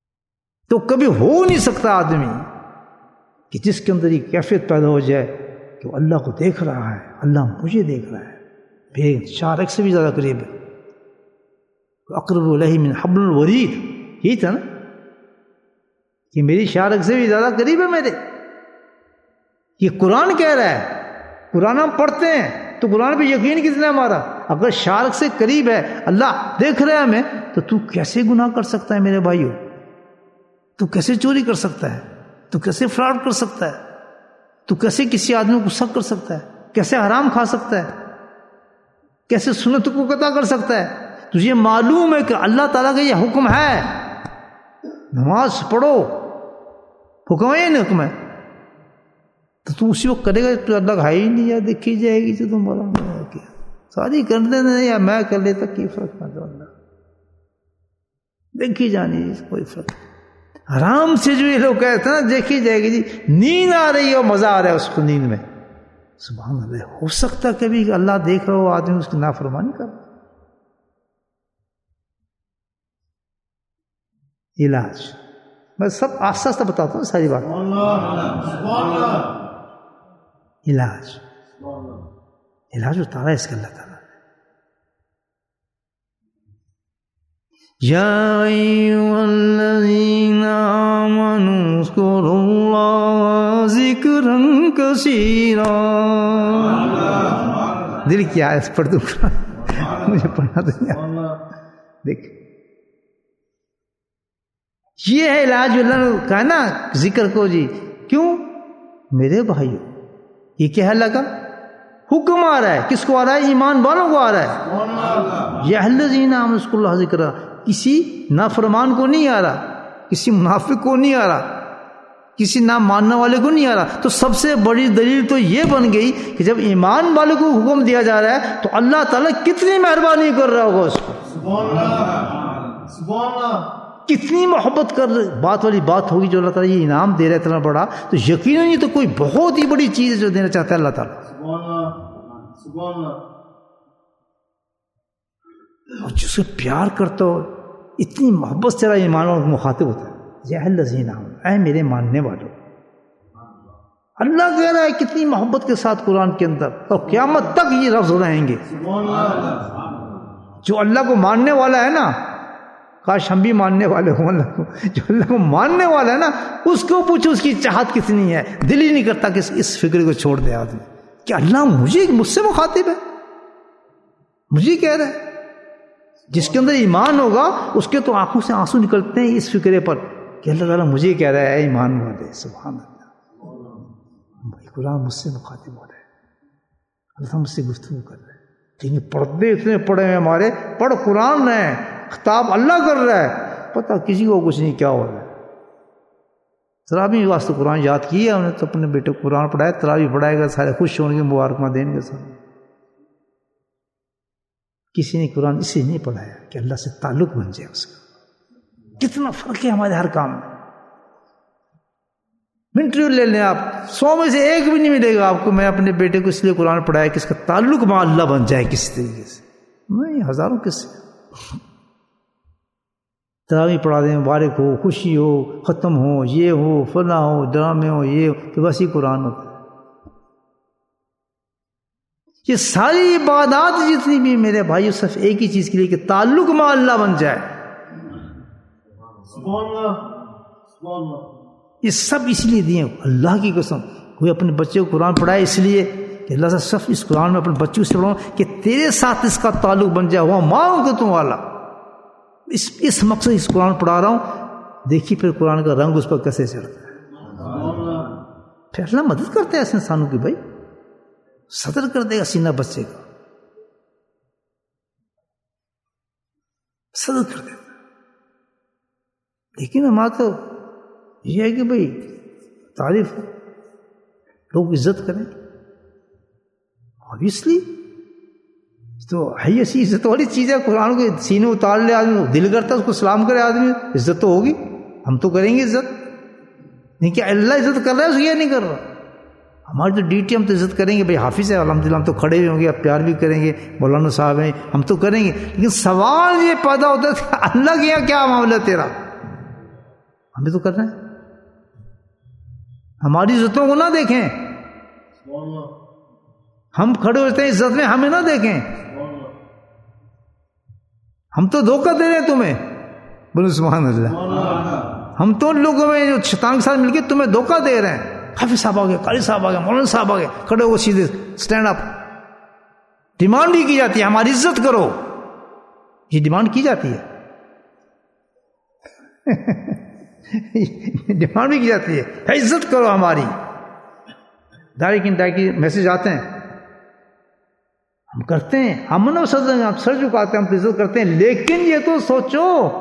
S1: تو کبھی ہو نہیں سکتا آدمی کہ جس کے اندر یہ کیفیت پیدا ہو جائے کہ وہ اللہ کو دیکھ رہا ہے، اللہ مجھے دیکھ رہا ہے، بے شارک سے بھی زیادہ قریب ہے، اقرب الیہ من حبل الورید، یہی تھا نا کہ میری شارک سے بھی زیادہ قریب ہے میرے. یہ قرآن کہہ رہا ہے. قرآن ہم پڑھتے ہیں تو قرآن پہ یقین کتنا ہے ہمارا؟ اگر شارک سے قریب ہے، اللہ دیکھ رہا ہے ہمیں، تو تو کیسے گناہ کر سکتا ہے میرے بھائیو؟ تو کیسے چوری کر سکتا ہے؟ تو کیسے فراڈ کر سکتا ہے؟ تو کیسے کسی آدمی کو غصہ کر سکتا ہے؟ کیسے حرام کھا سکتا ہے؟ کیسے سنت کو قطع کر سکتا ہے؟ تجھے معلوم ہے کہ اللہ تعالیٰ کا یہ حکم ہے، نماز پڑھو، حکم ہے یا حکم ہے، تو تو اسی وقت کرے گا. تو اللہ ہے ہی نہیں، یا دیکھی جائے گی تو تمہارا کیا ساری کر دینا یا میں کر لیتا، کی فرق نہ دو، اللہ دیکھی جانی جی، کوئی فرق. آرام سے جو یہ لوگ کہتے ہیں نا دیکھی جائے گی جی، نیند آ رہی ہے اور مزہ آ رہا ہے اس کو نیند میں. سبحان اللہ. ہو سکتا کبھی کہ اللہ دیکھ رہا ہو آدمی اس کی نافرمانی کر رہا. علاج میں سب آستہ آستہ بتاتا ہوں ساری بات. علاج علاج اتارا ہے اس کا اللہ تعالیٰ. یا ایھا الذین آمنوا اذکروا اللہ ذکرا کثیرا. دل کیا ہے پڑھ دوں مجھے پڑھنا تو نہیں. دیکھ یہ ہے علاج جو اللہ نے کہا نا ذکر کو جی. کیوں میرے بھائیو؟ یہ کیا ہے اللہ کا حکم آ رہا ہے. کس کو آ رہا ہے؟ ایمان والوں کو آ رہا ہے. یا الذین آمنوا اذکروا اللہ ذکرا. کسی نافرمان کو نہیں آ رہا، کسی منافق کو نہیں آ رہا، کسی نہ ماننے والے کو نہیں آ رہا. تو سب سے بڑی دلیل تو یہ بن گئی کہ جب ایمان والے کو حکم دیا جا رہا ہے تو اللہ تعالیٰ کتنی مہربانی کر رہا ہوگا اس کو. سبحان اللہ سبحان اللہ. کتنی محبت کر بات والی بات ہوگی جو اللہ تعالیٰ یہ انعام دے رہا ہے اتنا بڑا. تو یقیناً یہ تو کوئی بہت ہی بڑی چیز ہے جو دینا چاہتا ہے اللہ تعالیٰ. سبحان اللہ سبحان اللہ. اور جس سے پیار کرتا ہو، اتنی محبت سے اللہ ایمان والوں کو مخاطب ہوتا ہے. یا الذین آمنوا، اے میرے ماننے والوں. اللہ کہہ رہا ہے کتنی محبت کے ساتھ قرآن کے اندر، اور قیامت تک یہ لفظ رہیں گے. جو اللہ کو ماننے والا ہے نا، کاش ہم بھی ماننے والے ہوں اللہ کو. جو اللہ کو ماننے والا ہے نا، اس کو پوچھو اس کی چاہت کتنی ہے. دل ہی نہیں کرتا کہ اس فکر کو چھوڑ دے آدمی کہ اللہ مجھے مجھ سے مخاطب ہے، مجھے کہہ رہا ہے. جس کے اندر ایمان ہوگا اس کے تو آنکھوں سے آنسو نکلتے ہیں اس فکرے پر کہ اللہ تعالیٰ مجھے کہہ رہا ہے اے ایمان والے. سبحان اللہ. قرآن مجھ سے مخاطب ہو رہا ہے، اللہ تعالیٰ مجھ سے گفتگو کر رہا ہے. لیکن پردے اتنے پڑے ہیں ہمارے، پڑھ قرآن ہے، خطاب اللہ کر رہا ہے، پتہ کسی کو کچھ نہیں کیا ہو رہا ہے. تراویح واسطے قرآن یاد کیا انہوں نے تو اپنے بیٹے کو قرآن پڑھایا، تراویح پڑھائے گا، سارے خوش ہوں گے، مبارکاں دیں گے سارے. کسی نے قرآن اسے نہیں پڑھایا کہ اللہ سے تعلق بن جائے اس کا. کتنا فرق ہے ہمارے ہر کام میں. انٹرویو لے لیں آپ، سو میں سے ایک بھی نہیں ملے گا آپ کو میں اپنے بیٹے کو اس لیے قرآن پڑھایا کہ اس کا تعلق مع اللہ بن جائے کسی طریقے سے. نہیں، ہزاروں کس سے. تراویح پڑھا دیں، مبارک ہو، خوشی ہو، ختم ہو، یہ ہو، فلاں ہو، ڈرامے ہو، یہ ہو، تو بس یہ قرآن ہوتا ہے. یہ ساری عبادات جتنی بھی میرے بھائیو صرف ایک ہی چیز کے لیے کہ تعلق مع اللہ بن جائے. سبحان اللہ سبحان اللہ. یہ سب اس لیے دیے اللہ کی قسم. کوئی اپنے بچے کو قرآن پڑھائے اس لیے کہ اللہ سے صرف اس قرآن میں اپنے بچوں سے پڑھاؤں کہ تیرے ساتھ اس کا تعلق بن جائے. وہ ماں کو تم والا اس اس مقصد اس قرآن پڑھا رہا ہوں. دیکھیے پھر قرآن کا رنگ اس پر کیسے چڑھتا ہے. پھر اللہ مدد کرتا ہے ایسے انسانوں کی. بھائی صدر کر دے گا سینہ بچے کا، صدر کر دے گا. لیکن ہمارا تو یہ ہے کہ بھائی تعریف لوگ عزت کریں. obviously تو ہے ایسی عزت والی چیز ہے. قرآن کو سینے اتار لے آدمی، دل کرتا ہے اس کو سلام کرے آدمی، عزت تو ہوگی. ہم تو کریں گے عزت. نہیں کہ اللہ عزت کر رہا ہے اس یہ نہیں کر رہا. ہماری تو ڈیوٹی ہم تو عزت کریں گے. بھائی حافظ ہے الحمدللہ، ہم تو کھڑے بھی ہوں گے، اب پیار بھی کریں گے. مولانا صاحب ہیں، ہم تو کریں گے. لیکن سوال یہ پیدا ہوتا ہے کہ اللہ کے یہاں کیا معاملہ تیرا؟ ہمیں تو کر رہے ہیں. ہماری عزتوں کو نہ دیکھیں، ہم کھڑے ہوتے ہیں عزت میں، ہمیں نہ دیکھیں، ہم تو دھوکہ دے رہے ہیں تمہیں. بولو سبحان اللہ. ہم تو ان لوگوں میں جو شیطان کے ساتھ مل کے تمہیں دھوکہ دے رہے ہیں. حافظ صاحب آ گئے، قاری صاحب آ گئے، مولانا صاحب آ گئے، کھڑے ہو سیدھے اسٹینڈ اپ. ڈیمانڈ ہی کی جاتی ہے ہماری عزت کرو، یہ ڈیمانڈ کی جاتی ہے. ڈیمانڈ بھی کی جاتی ہے عزت کرو ہماری. داڑھی کی داڑھی کی میسج آتے ہیں، ہم کرتے ہیں، ہم نہ سر جھکاتے ہیں، ہم تو عزت کرتے ہیں. لیکن یہ تو سوچو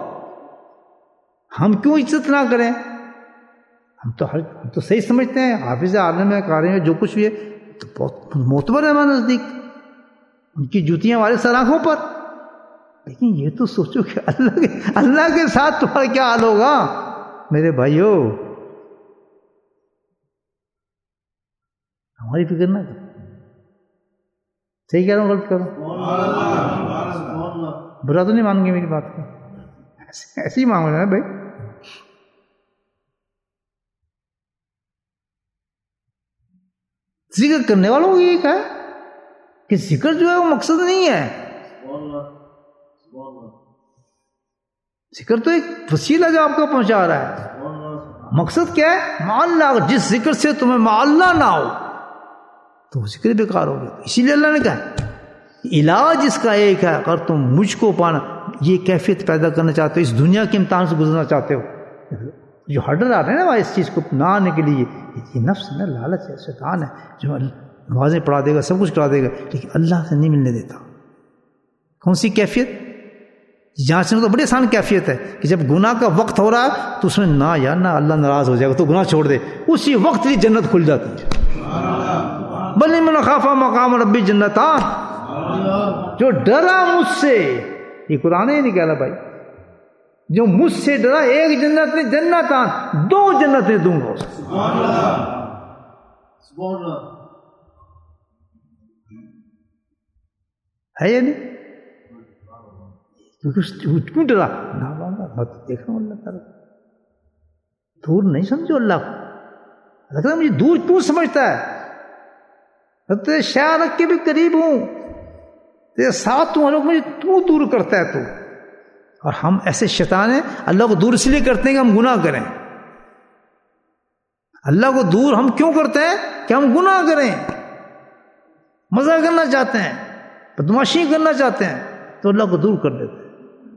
S1: ہم کیوں عزت نہ کریں؟ ہم تو ہر ہم تو صحیح سمجھتے ہیں، حافظ عالم ہے، قاری ہے، جو کچھ بھی ہے تو بہت معتبر ہے ہمارے نزدیک، ان کی جوتیاں ہمارے سر آنکھوں پر. لیکن یہ تو سوچو کہ اللہ کے اللہ کے ساتھ تمہارا کیا حال ہوگا میرے بھائیو. ہماری فکر نہ کرو. صحیح کہہ رہا ہوں غلط کر رہا ہوں؟ برا تو نہیں مان گے میری بات کو؟ ایسے ہی مانگنا ہے بھائی. ذکر کرنے والوں کو یہ کہا کہ ذکر جو ہے وہ مقصد نہیں ہے. ذکر تو ایک وسیلہ جو آپ کو پہنچا رہا ہے. مقصد کیا ہے؟ مع اللہ. جس ذکر سے تمہیں مع اللہ نہ ہو تو وہ ذکر بیکار ہو گیا. اسی لیے اللہ نے کہا علاج اس کا ایک ہے، اگر تم مجھ کو پانا، یہ کیفیت پیدا کرنا چاہتے ہو، اس دنیا کے امتحان سے گزرنا چاہتے ہو، جو ہرڈل آ رہے ہیں نا اس چیز کو نہ آنے کے لیے، یہ نفس ہے نا، لالچ ہے، شیطان ہے جو نمازیں پڑھا دے گا، سب کچھ کرا دے گا، لیکن اللہ سے نہیں ملنے دیتا. کون سی کیفیت؟ جانچنا تو بڑی آسان کیفیت ہے کہ جب گناہ کا وقت ہو رہا ہے تو اس میں نہ یا نہ اللہ ناراض ہو جائے گا تو گناہ چھوڑ دے، اسی وقت ہی جنت کھل جاتی ہے. بل من خاف مقام ربی جنتان، جو ڈرا مجھ سے، یہ قرآن ہی نہیں کہہ رہا بھائی، جو مجھ سے ڈرا، ایک جنت میں جنتان، دو جنتیں دوں گا. ہے یا نہیں؟ کیوں ڈرا؟ نہ بات دیکھ رہا ہوں اللہ تعالیٰ دور نہیں سمجھو اللہ کو. لگتا ہے مجھے دور کیوں سمجھتا ہے؟ تیرے شاہ رکھ کے بھی قریب ہوں، تیرے ساتھ تم لوگ مجھے تو دور کرتا ہے تو. اور ہم ایسے شیطان ہیں، اللہ کو دور اس لیے کرتے ہیں کہ ہم گناہ کریں. اللہ کو دور ہم کیوں کرتے ہیں؟ کہ ہم گناہ کریں، مزہ کرنا چاہتے ہیں، بدماشی کرنا چاہتے ہیں، تو اللہ کو دور کر دیتے ہیں.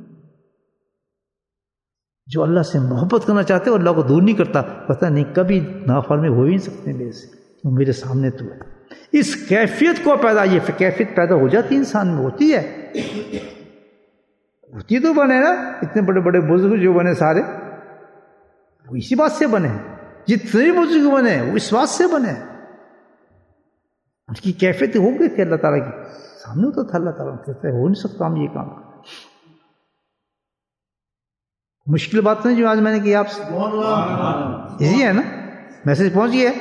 S1: جو اللہ سے محبت کرنا چاہتے ہیں اللہ کو دور نہیں کرتا. پتہ نہیں کبھی نافرمانی ہو ہی نہیں سکتے میرے سے، وہ میرے سامنے تو ہے. اس کیفیت کو پیدا، یہ کیفیت پیدا ہو جاتی انسان میں، ہوتی ہے ہوتی تو بنے نا. اتنے بڑے بڑے بزرگ جو بنے سارے وہ اسی بات سے بنے، جتنے بھی بزرگ بنے وہ اس بات سے بنے. ان کی کیفیت ہو گئی تھی اللہ تعالیٰ کی سامنے، تو تھا اللہ تعالیٰ کہتے ہو نہیں سکتا ہم یہ کام. مشکل بات نہیں جو آج میں نے کی آپ سے، ایزی ہے نا، میسج پہنچ گیا.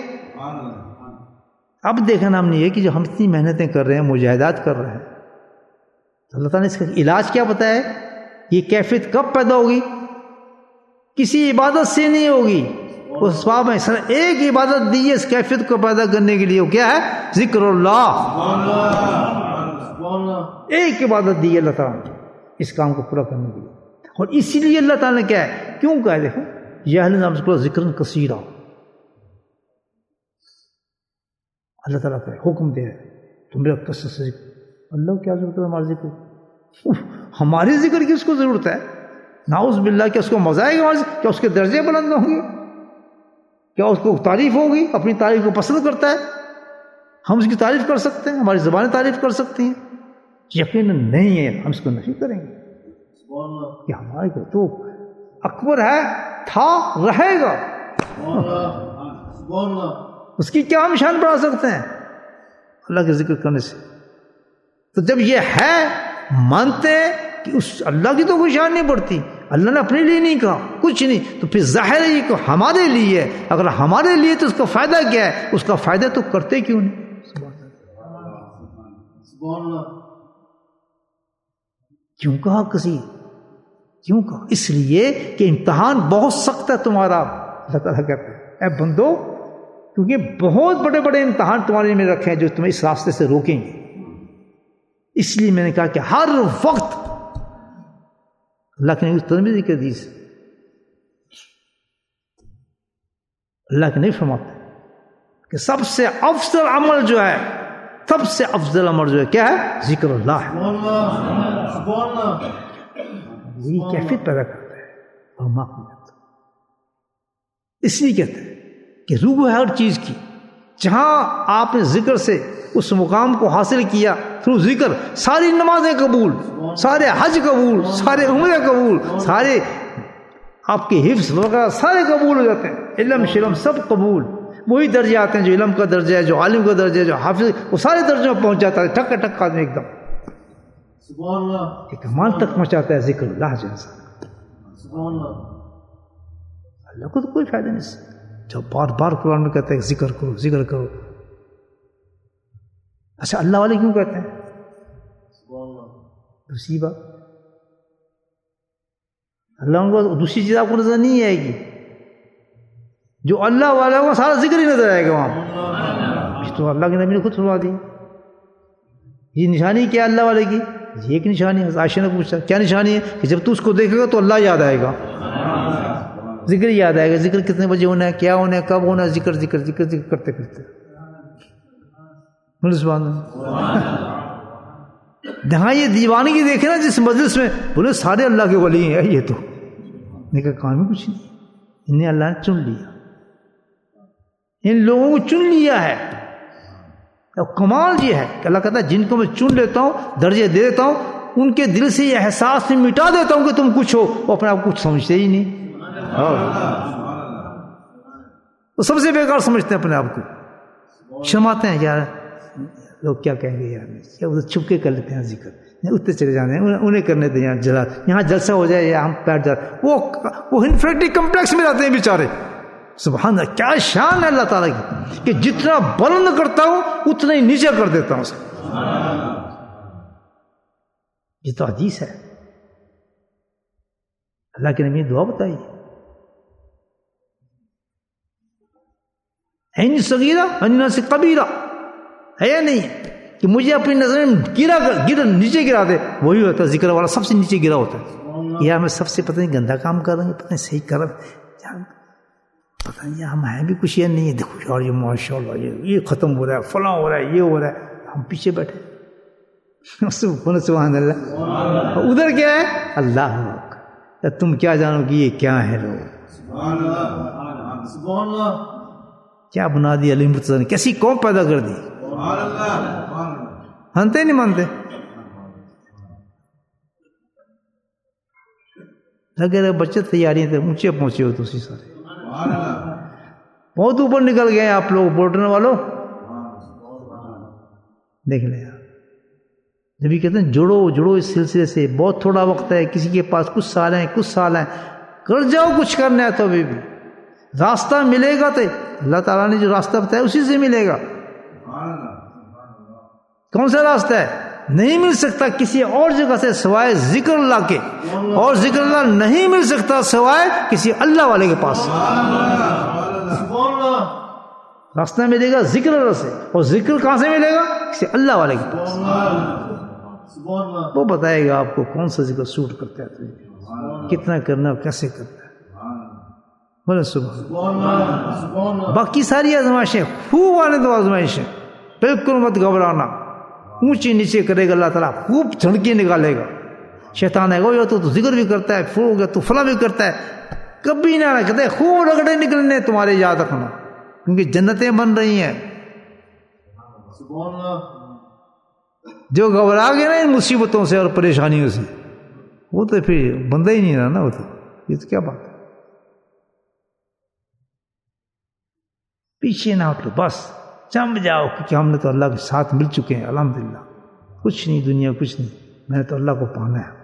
S1: اب دیکھنا ہم نے یہ کہ جو ہم اتنی محنتیں کر رہے ہیں، مجاہدات کر رہے ہیں، تو اللہ تعالیٰ نے اس کا علاج کیا بتایا ہے؟ یہ کیفیت کب پیدا ہوگی؟ کسی عبادت سے نہیں ہوگی. اس اسباب میں سر ایک عبادت دی ہے اس کیفیت کو پیدا کرنے کے لیے، وہ کیا ہے؟ ذکر اللہ. ایک عبادت دی ہے اللہ تعالیٰ نے اس کام کو پورا کرنے کے لیے. اور اسی لیے اللہ تعالیٰ نے کیا ہے، کیوں کہا ہے؟ دیکھو یا اہل نام کو ذکر کثیرا، اللہ تعالیٰ کا حکم دے تم میرا کثرت سے ذکر. اللہ کیا ضرورت ہے ہمارے ذکر؟ ہماری ذکر کی اس کو ضرورت ہے؟ نعوذ باللہ. کیا اس کو مزہ آئے گا؟ کیا اس کے درجے بلند ہوں گے؟ کیا اس کو تعریف ہوگی؟ اپنی تعریف کو پسند کرتا ہے، ہم اس کی تعریف کر سکتے ہیں، ہماری زبانیں تعریف کر سکتی ہیں؟ یقیناً نہیں ہے. ہم اس کو نفی کریں گے کہ ہمارے کو تو اکبر ہے، تھا، رہے گا. اس کی کیا ہم شان بڑھا سکتے ہیں اللہ کے ذکر کرنے سے؟ تو جب یہ ہے مانتے کہ اس اللہ کی تو کوئی شان نہیں بڑھتی، اللہ نے اپنے لیے نہیں کہا کچھ نہیں، تو پھر ظاہر ہے یہ کہ ہمارے لیے ہے. اگر ہمارے لیے تو اس کا فائدہ کیا ہے؟ اس کا فائدہ تو کرتے کیوں نہیں؟ کیوں کہا کسی؟ کیوں کہا؟ اس لیے کہ امتحان بہت سخت ہے تمہارا. اللہ تعالیٰ کہتے ہیں اے بندو کیونکہ بہت بڑے بڑے امتحان تمہارے میں رکھے ہیں جو تمہیں اس راستے سے روکیں گے. اس لیے میں نے کہا کہ ہر وقت اللہ کے نبی ترمذی کی حدیث، اللہ کے نبی فرماتے ہیں کہ سب سے افضل عمل جو ہے، سب سے افضل عمل جو ہے کیا ہے؟ ذکر اللہ ہے. یہ کیفیت پیدا کرتا ہے اور معقولیت. اس لیے کہتے ہیں کہ روح ہے ہر چیز کی. جہاں آپ نے ذکر سے اس مقام کو حاصل کیا تھرو ذکر، ساری نمازیں قبول، سارے حج قبول، سارے عمرے قبول، سارے آپ کے حفظ وغیرہ سارے قبول ہو جاتے ہیں. علم شلم سب قبول. وہی درجے آتے ہیں جو علم کا درجہ ہے، جو عالم کا درجہ ہے، جو حافظ، وہ سارے درجوں میں پہنچ جاتا ہے. ٹک ٹک آدمی ایک دم ایک کمال تک پہنچاتا ہے ذکر اللہ جو انسان. اللہ کو تو کوئی فائدہ نہیں سے جو بار بار قرآن میں کہتا ہے ذکر کرو ذکر کرو. اچھا اللہ والے کیوں کہتے ہیں؟ دوسری بات، اللہ کو دوسری چیز آپ کو نظر نہیں آئے گی. جو اللہ والا ہوگا سارا ذکر ہی نظر آئے گا وہاں. تو اللہ کے نبی نے خود فرما دی. یہ نشانی کیا اللہ والے کی؟ یہ ایک نشانی ہے. عائشہ نے پوچھا کیا نشانی ہے؟ کہ جب تو اس کو دیکھے گا تو اللہ یاد آئے گا، ذکر یاد آئے گا. ذکر کتنے بجے ہونا ہے، کیا ہونا ہے، کب ہونا ہے، ذکر ذکر ذکر ذکر کرتے کرتے. جہاں یہ دیوانگی دیکھے نا جس مجلس میں، بولے سارے اللہ کے ولی ہیں یہ تو. نے کہا کام ہی کچھ نہیں، انہیں اللہ نے چن لیا، ان لوگوں کو چن لیا ہے. اور کمال یہ ہے کہ اللہ کہتا ہے جن کو میں چن لیتا ہوں، درجے دے دیتا ہوں، ان کے دل سے یہ احساس میں مٹا دیتا ہوں کہ تم کچھ ہو، وہ اپنے آپ کو کچھ سمجھتے ہی نہیں. وہ سب سے بیکار سمجھتے ہیں اپنے آپ کو. شرماتے ہیں یار لوگ کیا کہیں گے یار، چھپ کے کر لیتے ہیں ذکر، اتنے چلے جانے ہیں انہیں کرنے دیں. یہاں جلا یہاں جلسہ ہو جائے یا ہم پیٹ جائے، وہ وہ انفیریٹی کمپلیکس میں جاتے ہیں بیچارے. سبحان اللہ، کیا شان ہے اللہ تعالیٰ کی کہ جتنا بلند کرتا ہوں اتنا ہی نیچے کر دیتا ہوں اسے. یہ تو حدیث ہے. اللہ کے نبی نے دعا بتائی ہے صغیرہ اننا سے کبیرہ ہے یا نہیں کہ مجھے اپنی نظر میں گرا گر نیچے گرا دے. وہی ہوتا ہے ذکر والا، سب سے نیچے گرا ہوتا ہے. یا میں سب سے پتہ نہیں گندا کام کر رہا ہوں، پتہ نہیں صحیح کر رہا ہوں، پتہ نہیں ہم ہیں بھی کچھ یا نہیں. دیکھو یار یہ ماشاء اللہ یہ ختم ہو رہا ہے، فلاں ہو رہا ہے، یہ ہو رہا ہے، ہم پیچھے بیٹھے. سبحان اللہ. ادھر کیا ہے؟ اللہ. تم کیا جانو کہ یہ کیا ہے لوگ. کیا بنا دی علی مرتضی نے، کیسی قوم پیدا کر دی. مانتے نہیں مانتے. لگے رہے بچے تیاریاں تھے، اونچے پہنچے ہو تھی سارے، بہت اوپر نکل گئے آپ لوگ بولنے والوں. دیکھ لیں جب یہ کہتے ہیں جڑو جڑو اس سلسلے سے، بہت تھوڑا وقت ہے، کسی کے پاس کچھ سال ہیں کچھ سال ہیں، کر جاؤ کچھ کرنا ہے تو ابھی بھی راستہ ملے گا. تو اللہ تعالیٰ نے جو راستہ بتایا اسی سے ملے گا. کون سا راستہ ہے؟ نہیں مل سکتا کسی اور جگہ سے سوائے ذکر اللہ کے، اور ذکر اللہ نہیں مل سکتا سوائے کسی اللہ والے کے پاس. راستہ ملے گا ذکر اللہ سے، اور ذکر کہاں سے ملے گا؟ کسی اللہ والے کے پاس. وہ بتائے گا آپ کو کون سا ذکر سوٹ کرتا ہے، کتنا کرنا ہے، کیسے کرنا ہے. بولے سبحان. باقی ساری آزمائشیں خوب آنے دو، آزمائشیں بالکل مت گھبرانا. اونچی نیچے کرے گا اللہ تعالیٰ، خوب جھڑکے نکالے گا. شیطان ہے وہ تو ذکر بھی کرتا ہے، پھر ہو گیا تو فلاں بھی کرتا ہے، کبھی نہ کہتے خوب رگڑے نکلنے تمہارے، یاد رکھنا، کیونکہ جنتیں بن رہی ہیں. جو گھبرا گیا نا ان مصیبتوں سے اور پریشانیوں سے، وہ تو پھر بندہ ہی نہیں رہا نا. وہ تو یہ تو کیا بات ہے. پیچھے نہ ہٹو، بس جم جاؤ، کیونکہ ہم نے تو اللہ کے ساتھ مل چکے ہیں الحمدللہ. کچھ نہیں دنیا کچھ نہیں، میں نے تو اللہ کو پانا ہے.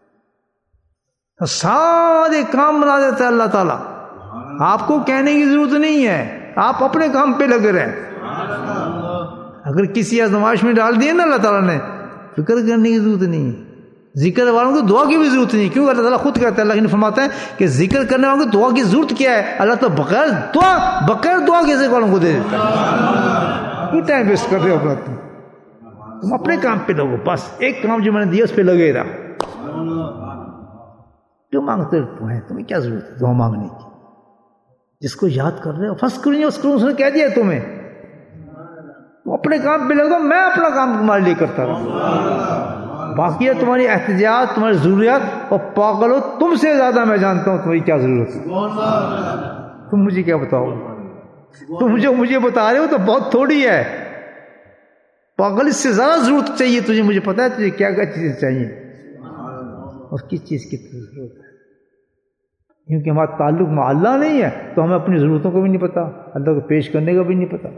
S1: سارے کام بنا دیتا ہے اللہ تعالیٰ. آپ کو کہنے کی ضرورت نہیں ہے، آپ اپنے کام پہ لگے رہیں. اگر کسی آزمائش میں ڈال دیے نا اللہ تعالیٰ نے، فکر کرنے کی ضرورت نہیں ہے. ذکر والوں کو دعا کی بھی ضرورت نہیں. کیوں اللہ تعالیٰ خود کہتا ہے, اللہ نے فرماتا ہے کہ ذکر کرنے والوں کو دعا کی ضرورت کیا ہے؟ اللہ تو بغیر دعا بغیر دعا کے ذکر والوں کو دے دیتا ہے. کیوں ٹائم ویسٹ کر رہے ہو اپنا؟ تم تم اپنے کام پہ لگو, بس ایک کام جو میں نے دیا اس پہ لگے رہا. جو مانگتے تمہیں تمہیں کیا ضرورت ہے دعا مانگنے کی؟ جس کو یاد کر رہے ہو فس کریں اس کو, اس نے کہہ دیا تمہیں, تم اپنے کام پہ لگو, میں اپنا کام تمہارے لیے کرتا رہا. باقی ہے تمہاری احتیاجات, تمہاری ضروریات, اور پاگل ہو تم سے زیادہ میں جانتا ہوں تمہاری کیا ضرورت ہے. تم مجھے کیا بتاؤ؟ تم جو مجھے بتا رہے ہو تو بہت تھوڑی ہے. پاگل اس سے زیادہ ضرورت چاہیے تجھے. مجھے پتا ہے تجھے کیا کیا چیزیں چاہیے اور کس چیز کی ضرورت ہے. کیونکہ ہمارا تعلق مع اللہ نہیں ہے تو ہمیں اپنی ضرورتوں کو بھی نہیں پتا, اللہ کو پیش کرنے کا بھی نہیں پتا.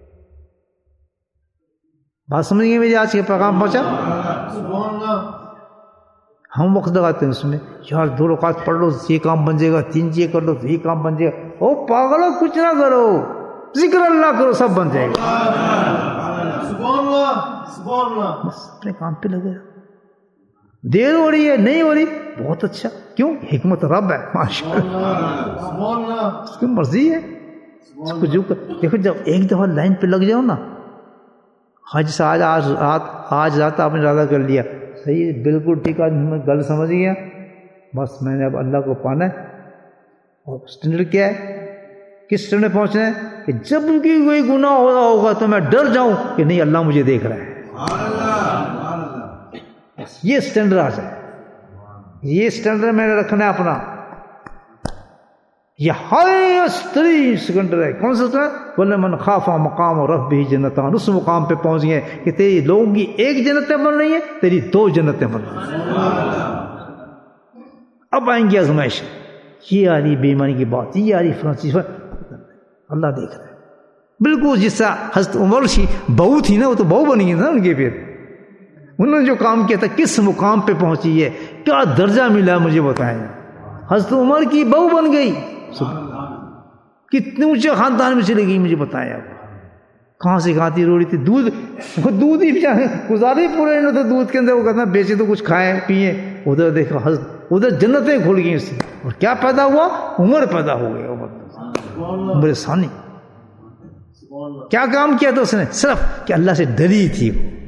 S1: بات سمجھ گئے میری آج کے پیغام پہنچا؟ ہم وقت لگاتے ہیں اس میں, یار دو رکعت پڑھ لو یہ کام بن جائے گا, تین چیز کر لو تو یہ کام بن جائے گا. او پاگلو کچھ نہ کرو, ذکر اللہ کرو, سب بن جائے گا. بس اپنے کام پہ لگے. دیر ہو رہی ہے نہیں ہو رہی, بہت اچھا. کیوں؟ حکمت رب ہے ماشاء اللہ, اس کی مرضی ہے. اس کو جو دیکھو جب ایک دفعہ لائن پہ لگ جاؤ نا, حج سے آج آج رات آج رات آپ نے ارادہ کر لیا, صحیح بالکل ٹھیک ہے, میں گل سمجھ گیا, بس میں نے اب اللہ کو پانا ہے. اور اسٹینڈرڈ کیا ہے, کس اسٹینڈرڈ پہنچنا ہے کہ جب کی کوئی گناہ ہو رہا ہوگا تو میں ڈر جاؤں کہ نہیں اللہ مجھے دیکھ رہا ہے. بس یہ اسٹینڈرڈ آ جائے, یہ اسٹینڈرڈ میں نے رکھنا ہے اپنا. یہ ہائیسٹ ترین سیکنڈر ہے. کون سا ہے؟ بولے من خافا مقام ربہ جنتان. اس مقام پہ پہنچ گئے کہ تیری لوگوں کی ایک جنتیں بن رہی ہیں, تیری دو جنتیں بن رہی ہیں. اب آئیں گی آزمائش, یہ آ رہی بے ایمانی کی بات, یہ آ رہی فرانسیس, اللہ دیکھ رہا ہے. بالکل جس طرح حضرت عمر کی بہو تھی نا, وہ تو بہو بنی نا ان کے. پھر انہوں نے جو کام کیا تھا کس مقام پہ پہنچی ہے, کیا درجہ ملا مجھے بتائیں. حضرت عمر کی بہو بن گئی, کتنے اونچے خاندان میں چلے گئی مجھے بتائیں. آپ کہاں سے کھاتی رو رہی تھی, دودھ دودھ ہی گزارے پورے نہ تو دودھ کے اندر, وہ کہنا بیچے تو کچھ کھائیں پیئیں. ادھر دیکھو حضرت ادھر جنتیں کھل گئی اس سے, اور کیا پیدا ہوا؟ عمر پیدا ہو گیا. عمر عمر ثانی. کیا کام کیا تھا اس نے؟ صرف کہ اللہ سے ڈری تھی.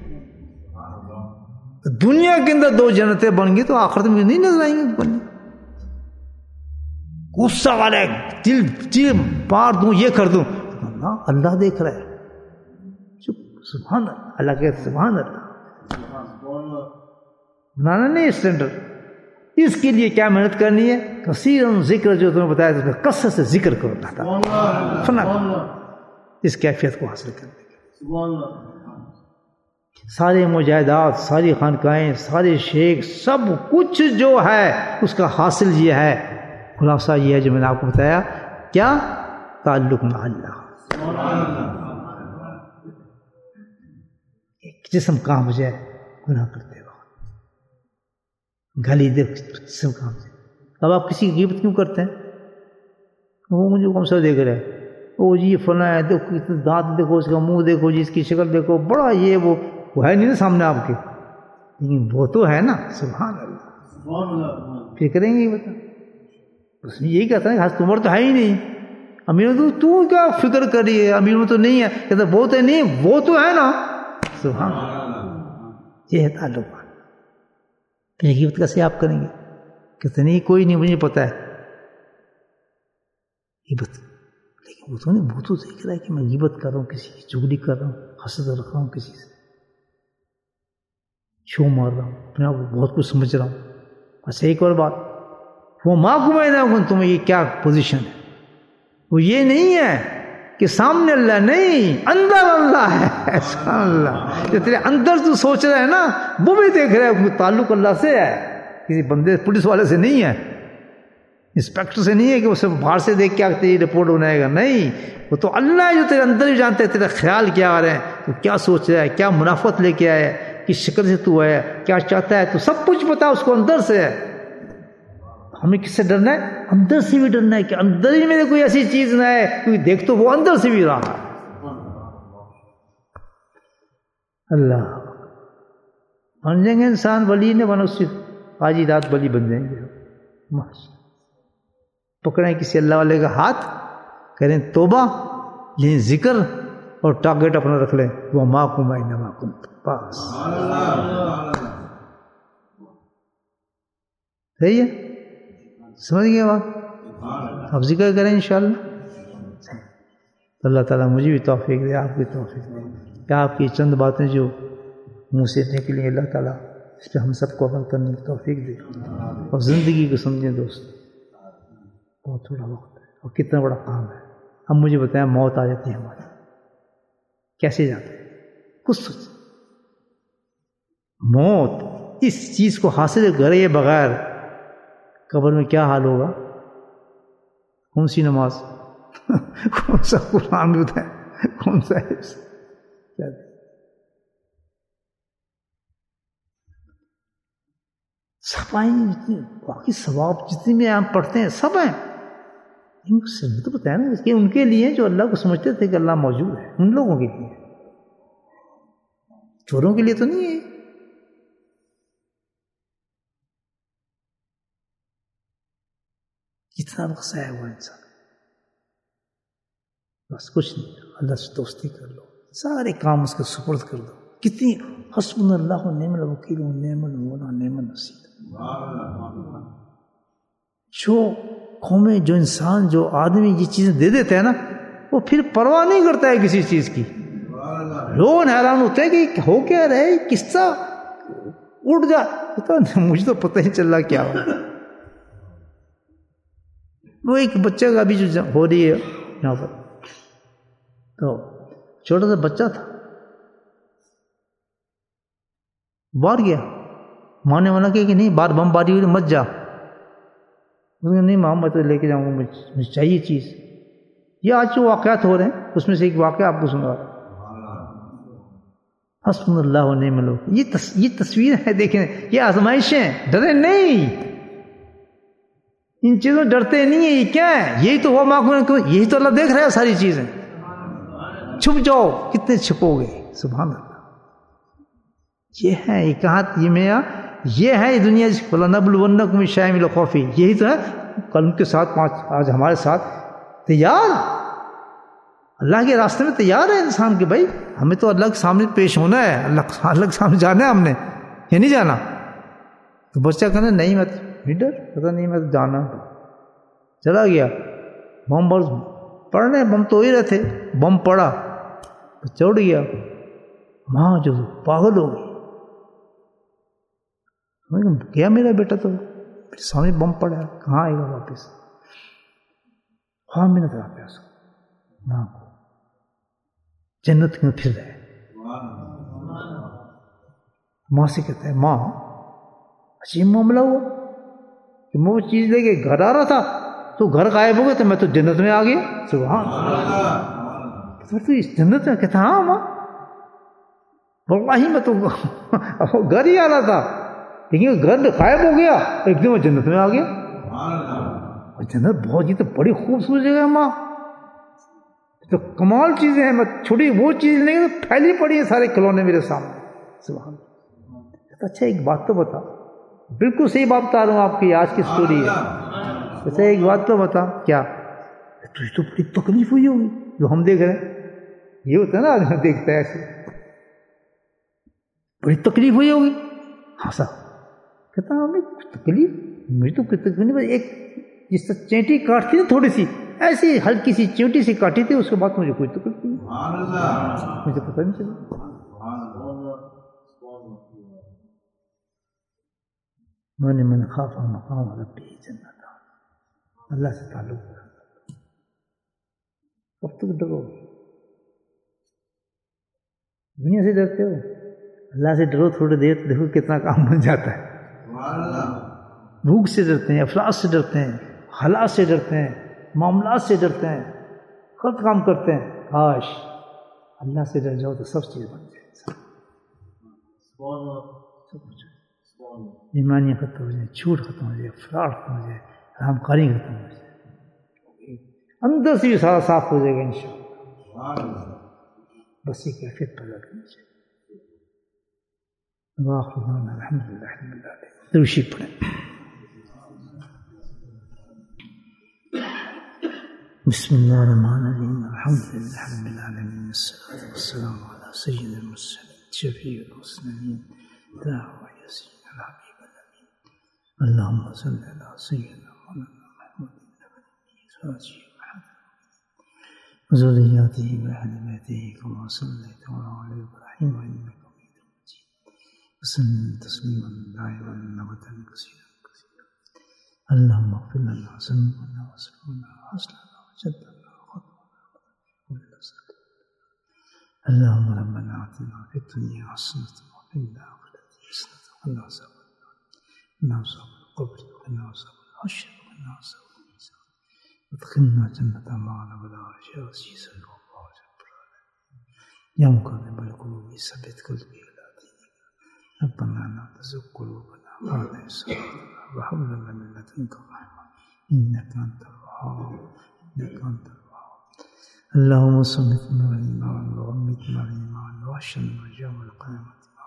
S1: دنیا کے اندر دو جنتیں بن گئی تو آخرت میں نہیں نظر آئیں گی. غصہ والے دل دل پار دوں یہ کر دوں, اللہ دیکھ رہا ہے. سبحان اللہ, اللہ کے سبحان اللہ. بنانا نہیں اسٹینڈرڈ. اس کے لیے کیا محنت کرنی ہے؟ کثیر ذکر جو تمہیں بتایا تھا, کثرت سے ذکر کرو اللہ تعالیٰ, فنا اس کیفیت کو حاصل کرنے کے. سارے مجاہدات, ساری خانقاہیں, سارے شیخ, سب کچھ جو ہے اس کا حاصل یہ ہے, خلاصہ یہ ہے جو میں نے آپ کو بتایا. کیا؟ تعلق مع اللہ. ایک جسم کام ہو جائے گناہ کرتے وقت, گالی دے جسم کام سے. اب آپ کسی کی غیبت کیوں کرتے ہیں؟ وہ مجھے کم سا دیکھ رہے ہیں, وہ جی فلاں ہے, دیکھو دانت دیکھو, اس کا منہ دیکھو, جی اس کی شکل دیکھو, بڑا یہ وہ وہ ہے نہیں نا سامنے آپ کے, لیکن وہ تو ہے نا. سبحان اللہ. پھر کریں گے بتا, اس میں یہی کہتا ہے حضرت عمر تو ہے ہی نہیں, امیر تو تو کیا فکر کر رہی ہے, امیر میں تو نہیں ہے. کہتا وہ تو نہیں, وہ تو ہے نا. سبحان اللہ. یہ ہے تعلق. پھر غیبت کیسے آپ کریں گے؟ کہتے نہیں کوئی نہیں, مجھے پتا ہے غیبت, لیکن وہ تو نہیں, وہ تو دیکھ رہا ہے کہ میں غیبت کر رہا ہوں, کسی کی چگلی کر رہا ہوں, حسد رکھ رہا ہوں, کسی سے چھو مار رہا ہوں, اپنے آپ کو بہت کچھ سمجھ رہا ہوں. بس ایک اور بات, وہ ماں کو میں نہ تمہیں یہ کیا پوزیشن ہے, وہ یہ نہیں ہے کہ سامنے اللہ نہیں, اندر اللہ ہے. سبحان اللہ. جو تیرے اندر تو سوچ رہا ہے نا, وہ بھی دیکھ رہا ہے. تعلق اللہ سے ہے, کسی بندے پولیس والے سے نہیں ہے, انسپیکٹر سے نہیں ہے کہ اسے باہر سے دیکھ کے تیری رپورٹ بنائے گا. نہیں, وہ تو اللہ ہے جو تیرے اندر ہی جانتا ہے تیرا خیال کیا آ رہا ہے, تو کیا سوچ رہا ہے, کیا منافقت لے کے آیا ہے, کس شکل سے تو ہے, کیا چاہتا ہے, تو سب کچھ پتا اس کو اندر سے ہے. ہمیں کس سے ڈرنا ہے؟ اندر سے بھی ڈرنا ہے کہ اندر ہی میرے کوئی ایسی چیز نہ ہے, کیونکہ دیکھ تو وہ اندر سے بھی رہا ہے. اللہ بن جائیں گے انسان ولی نے بنا، اس سے آج ہی رات ولی بن جائیں گے. پکڑیں کسی اللہ والے کا ہاتھ، کریں توبہ، لیں ذکر اور ٹارگیٹ اپنا رکھ لیں وہ ماں کو میں نما کن پاس. صحیح ہے، سمجھ گئے بات؟ اب ذکر کریں انشاءاللہ. اللہ تعالیٰ مجھے بھی توفیق دے، آپ کی توفیق دے کہ آپ کی چند باتیں جو منہ سے نکلی اللہ تعالیٰ اس پہ ہم سب کو عمل کرنے کی توفیق دے اور زندگی کو سمجھیں. دوست بہت تھوڑا وقت ہے اور کتنا بڑا کام ہے. اب مجھے بتائیں موت آ جاتی ہے ہماری، کیسے جاتے ہیں؟ کچھ سوچ. موت اس چیز کو حاصل کرے بغیر قبر میں کیا حال ہوگا؟ کون سی نماز، کون سا قرآن بھی بتائیں، کون سا ہے کیا؟ سب آئیں جتنی باقی ثواب جتنی بھی ہم پڑھتے ہیں سب ہیں. ان کو صرف تو بتایا نا کہ ان کے لیے جو اللہ کو سمجھتے تھے کہ اللہ موجود ہے، ان لوگوں کے لیے، چوروں کے لیے تو نہیں ہے. کتنا نقصہ ہے وہ انسان. بس کچھ نہیں، اللہ سے دوستی کر لو، سارے کام اس کے سپرد کر دو. کتنی حسبنا اللہ و نعم الوکیل و نعم المولا نعم النصیر. جو قومیں، جو انسان، جو آدمی یہ چیزیں دے دیتے ہیں نا، وہ پھر پرواہ نہیں کرتا ہے کسی چیز کی. لوگ حیران ہوتے ہیں کہ ہو کیا رہے، کس طرح اٹھ جا، مجھے تو پتہ ہی چل رہا کیا ہو. وہ ایک بچے کا بھی جو ہو رہی ہے یہاں پر، تو چھوٹا سا بچہ تھا، باہر گیا، ماں نے منع کیا کہ نہیں باہر بم باری ہوئی مت جا. نہیں ماں میں تو لے کے جاؤں گا، مجھے چاہیے چیز. یہ آج جو واقعات ہو رہے ہیں اس میں سے ایک واقعہ آپ کو سنا. حسبنا اللہ و نعم الوکیل. یہ تص... یہ تصویر ہے، دیکھیں یہ آزمائشیں. ڈرے نہیں، ان چیزوں ڈرتے نہیں ہیں. یہ کیا ہے؟ یہی تو ہوا ماں کو، یہی تو اللہ دیکھ رہا ہے ساری چیزیں. چھپ جاؤ، کتنے چھپو گے. سبحان اللہ. یہ ہے، یہ کہاں، یہ میاں یہ ہے دنیا. وَلَنَبْلُوَنَّكُمْ بِشَيْءٍ مِّنَ الْخَوْفِ، یہی تو ہے. کل کے ساتھ پانچ آج ہمارے ساتھ تیار، اللہ کے راستے میں تیار ہے انسان کے. بھائی ہمیں تو اللہ کے سامنے پیش ہونا ہے، اللہ اللہ کے سامنے جانا ہے ہم نے، یہ نہیں جانا. تو بچہ کہنا نہیں میں ڈر پتا نہیں میں تو جانا. چلا گیا، بم بم پڑنے، بم تو ہی رہے تھے، بم پڑا، چڑھ گیا. ماں جو پاگل ہو گئی، کیا میرا بیٹا تو میرے سامنے بم پڑا ہے، کہاں آئے گا واپس. ہاں میں نے کہا پیسہ ماں کو جنت میں پھر رہے. ماں سے کہتا ہے ماں عجیب معاملہ ہوا کہ میں وہ چیز لے کے گھر آ رہا تھا تو گھر غائب ہو گیا، تو میں تو جنت میں آ گیا. سبحان اللہ. تو اس جنت میں کہتا ہاں ماں واللہ میں تو گھر ہی آ رہا تھا لیکن گھر غائب ہو گیا، ایک دن میں جنت میں آ گیا. جنت بہت ہی تو بڑی خوبصورت جگہ ہے ماں، تو کمال چیزیں ہیں. میں چھوٹی وہ چیز نہیں پھیلی پڑی ہے سارے کھلونے میرے سامنے. سبحان اللہ. اچھا ایک بات تو بتا، بالکل صحیح بات بتا رہا ہوں آپ کی، آج کی سٹوری ہے. اچھا ایک بات تو بتا، کیا تجھے تو بڑی تکلیف ہوئی ہوگی جو ہم دیکھ رہے ہیں. یہ ہوتا ہے نا آدمی دیکھتا ہے ایسے، بڑی تکلیف ہوئی ہوگی. ہنسا، کہتا ہمیں تکلیف، مجھے تو کوئی تکلیف نہیں، ایک جس سے چینٹی کاٹتی نا تھوڑی سی، ایسی ہلکی سی چینٹی سی کاٹی تھی، اس کے بعد مجھے کوئی تکلیف نہیں، مجھے پتہ نہیں چلا. میں نے من خاف مقام ربی جنت، اللہ سے تعلق رکھا. کب تک ڈرو؟ دنیا سے ڈرتے ہو، اللہ سے ڈرو تھوڑی دیر، دیکھو کتنا کام بن جاتا ہے. بھوک سے ڈرتے ہیں، افلاس سے ڈرتے ہیں، حالات سے ڈرتے ہیں، معاملات سے ڈرتے ہیں، غلط کام کرتے ہیں. کاش اللہ سے ڈر جاؤ تو سب چیز بن جائے. سب کچھ بیماریاں ختم ہو جائیں، جھوٹ ختم ہو جائے، فراڈ ختم ہو جائے، حرام کاری ختم ہو جائے، اندر سے بھی سارا صاف ہو جائے گا انشاءاللہ. بس یہ کیفیت پیدا کرنی چاہیے. واخر دعوانا الحمد للہ رب العالمین. درود شریف پڑھیں. بسم اللہ الرحمن الرحیم. الحمد للہ رب العالمین والصلاة والسلام علی سید المرسلین شفیع المسلمین دعوی یسین الحبیب الامین. اللہم صلی علی سیدنا مولانا محمد النبی ساجی ذریاتہ واہل بیتہ کما صلیت علی ابراہیم انک حمید مجید وسلم تسلیما دائما ابدا کثیرا کثیرا. اللہم اغفر لنا ذنوبنا واسلمنا واصلحنا وجدنا وخطأنا كل صغير. اللهم ربنا آتنا في الدنيا حسنة وفي الآخرة حسنة وقنا عذاب النار وقنا عذاب القبر وقنا عذاب الحشر وقنا عذاب الميزان وادخلنا جنة مع الأبرار يا عزيز الغفار رب العالمين. يا مقلب القلوب ثبت قلبي على دينك. ربنا لا تزغ قلوبنا بعد إذ هديتنا وهب لنا من لدنك رحمة إنك أنت الوهاب إنك أنت الوهاب. اللهم صمتنا بالإيمان وغمتنا بالإيمان واحشرنا يوم القيامة مع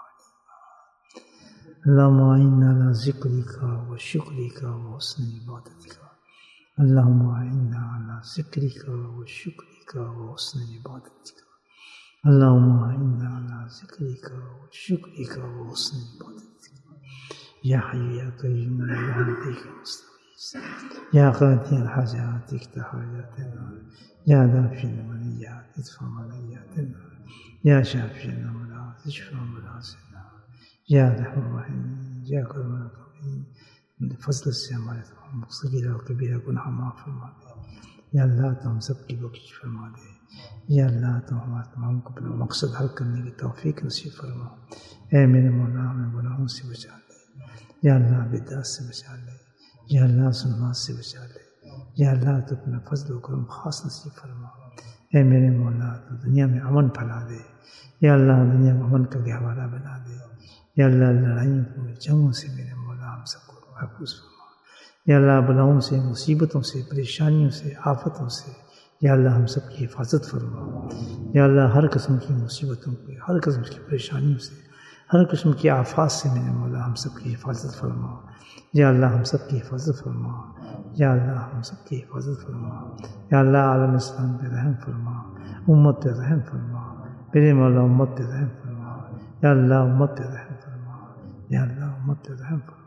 S1: الإيمان. اللهم أعنا على ذكرك وشكرك وحسن عبادتك. اللهم أعنا على ذكرك وشكرك وحسن عبادتك. اللهم أعنا على ذكرك وشكرك وحسن عبادتك. يا حي يا قيوم برحمتك نستغيث. يا قاضي الحاجات اقض حاجاتنا. يا دافع المنيات ادفع منياتنا. يا شافي الأمراض اشفى مرضنا. يا رحم الرحيم يا كرم الرحيم فضل سے ہمارے تمام صغیرہ اور کبیرہ گناہ معاف فرما دے. یا اللہ تو ہم سب کی بخشش فرما دے. یا اللہ تو ہمارے تمام کو اپنا مقصد حل کرنے کی توفیق نصیب فرما. اے میرے مولا ہمیں گناہوں سے بچا لے. یا اللہ بدعت سے بچا لے. یا اللہ ظلمات سے بچا لے. یا اللہ تو اپنا فضل و کرم خاص نصیب فرما. اے میرے مولا تو دنیا میں امن پھیلا دے. یا اللہ دنیا میں امن کا گہوارہ بنا دے. یا اللہ لڑائیوں کو جنگوں سے میرے مولا ہم سب کو محفوظ فرما. یا اللہ بلاؤں سے مصیبتوں سے پریشانیوں سے آفتوں سے یا اللہ ہم سب کی حفاظت فرما. یا اللہ ہر قسم کی مصیبتوں کو ہر قسم کی پریشانیوں سے ہر قسم کی آفات سے میرے مولا ہم سب کی حفاظت فرما. یا اللہ ہم سب کی حفاظت فرما. یا اللہ ہم سب کی حفاظت فرما. یا اللہ عالم اسلام پہ رحم فرما. امت پہ رحم فرما. میرے مولا امت پہ رحم فرما. یا اللہ امت پہ رحم فرما. یا اللہ امت پہ رحم فرما.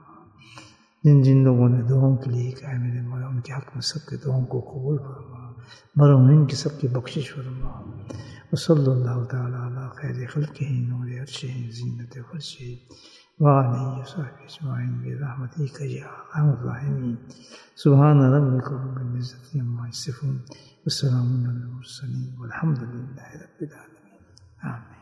S1: جن جن لوگوں نے دعاؤں کے لیے کہا ہے میرے مولا ان کے حق میں سب کے دعاؤں کو قبول فرما. مرحومین کی سب کی بخشش فرما. وصلی اللہ تعالی علی خیر خلقہ نور عرشہ زینت فرشہ وعلیہ وصحبہ اجمعین برحمتک یا ارحم الراحمین. سبحان ربک رب العزۃ عما یصفون والسلام علی المرسلین والحمد للہ رب العالمین. آمین.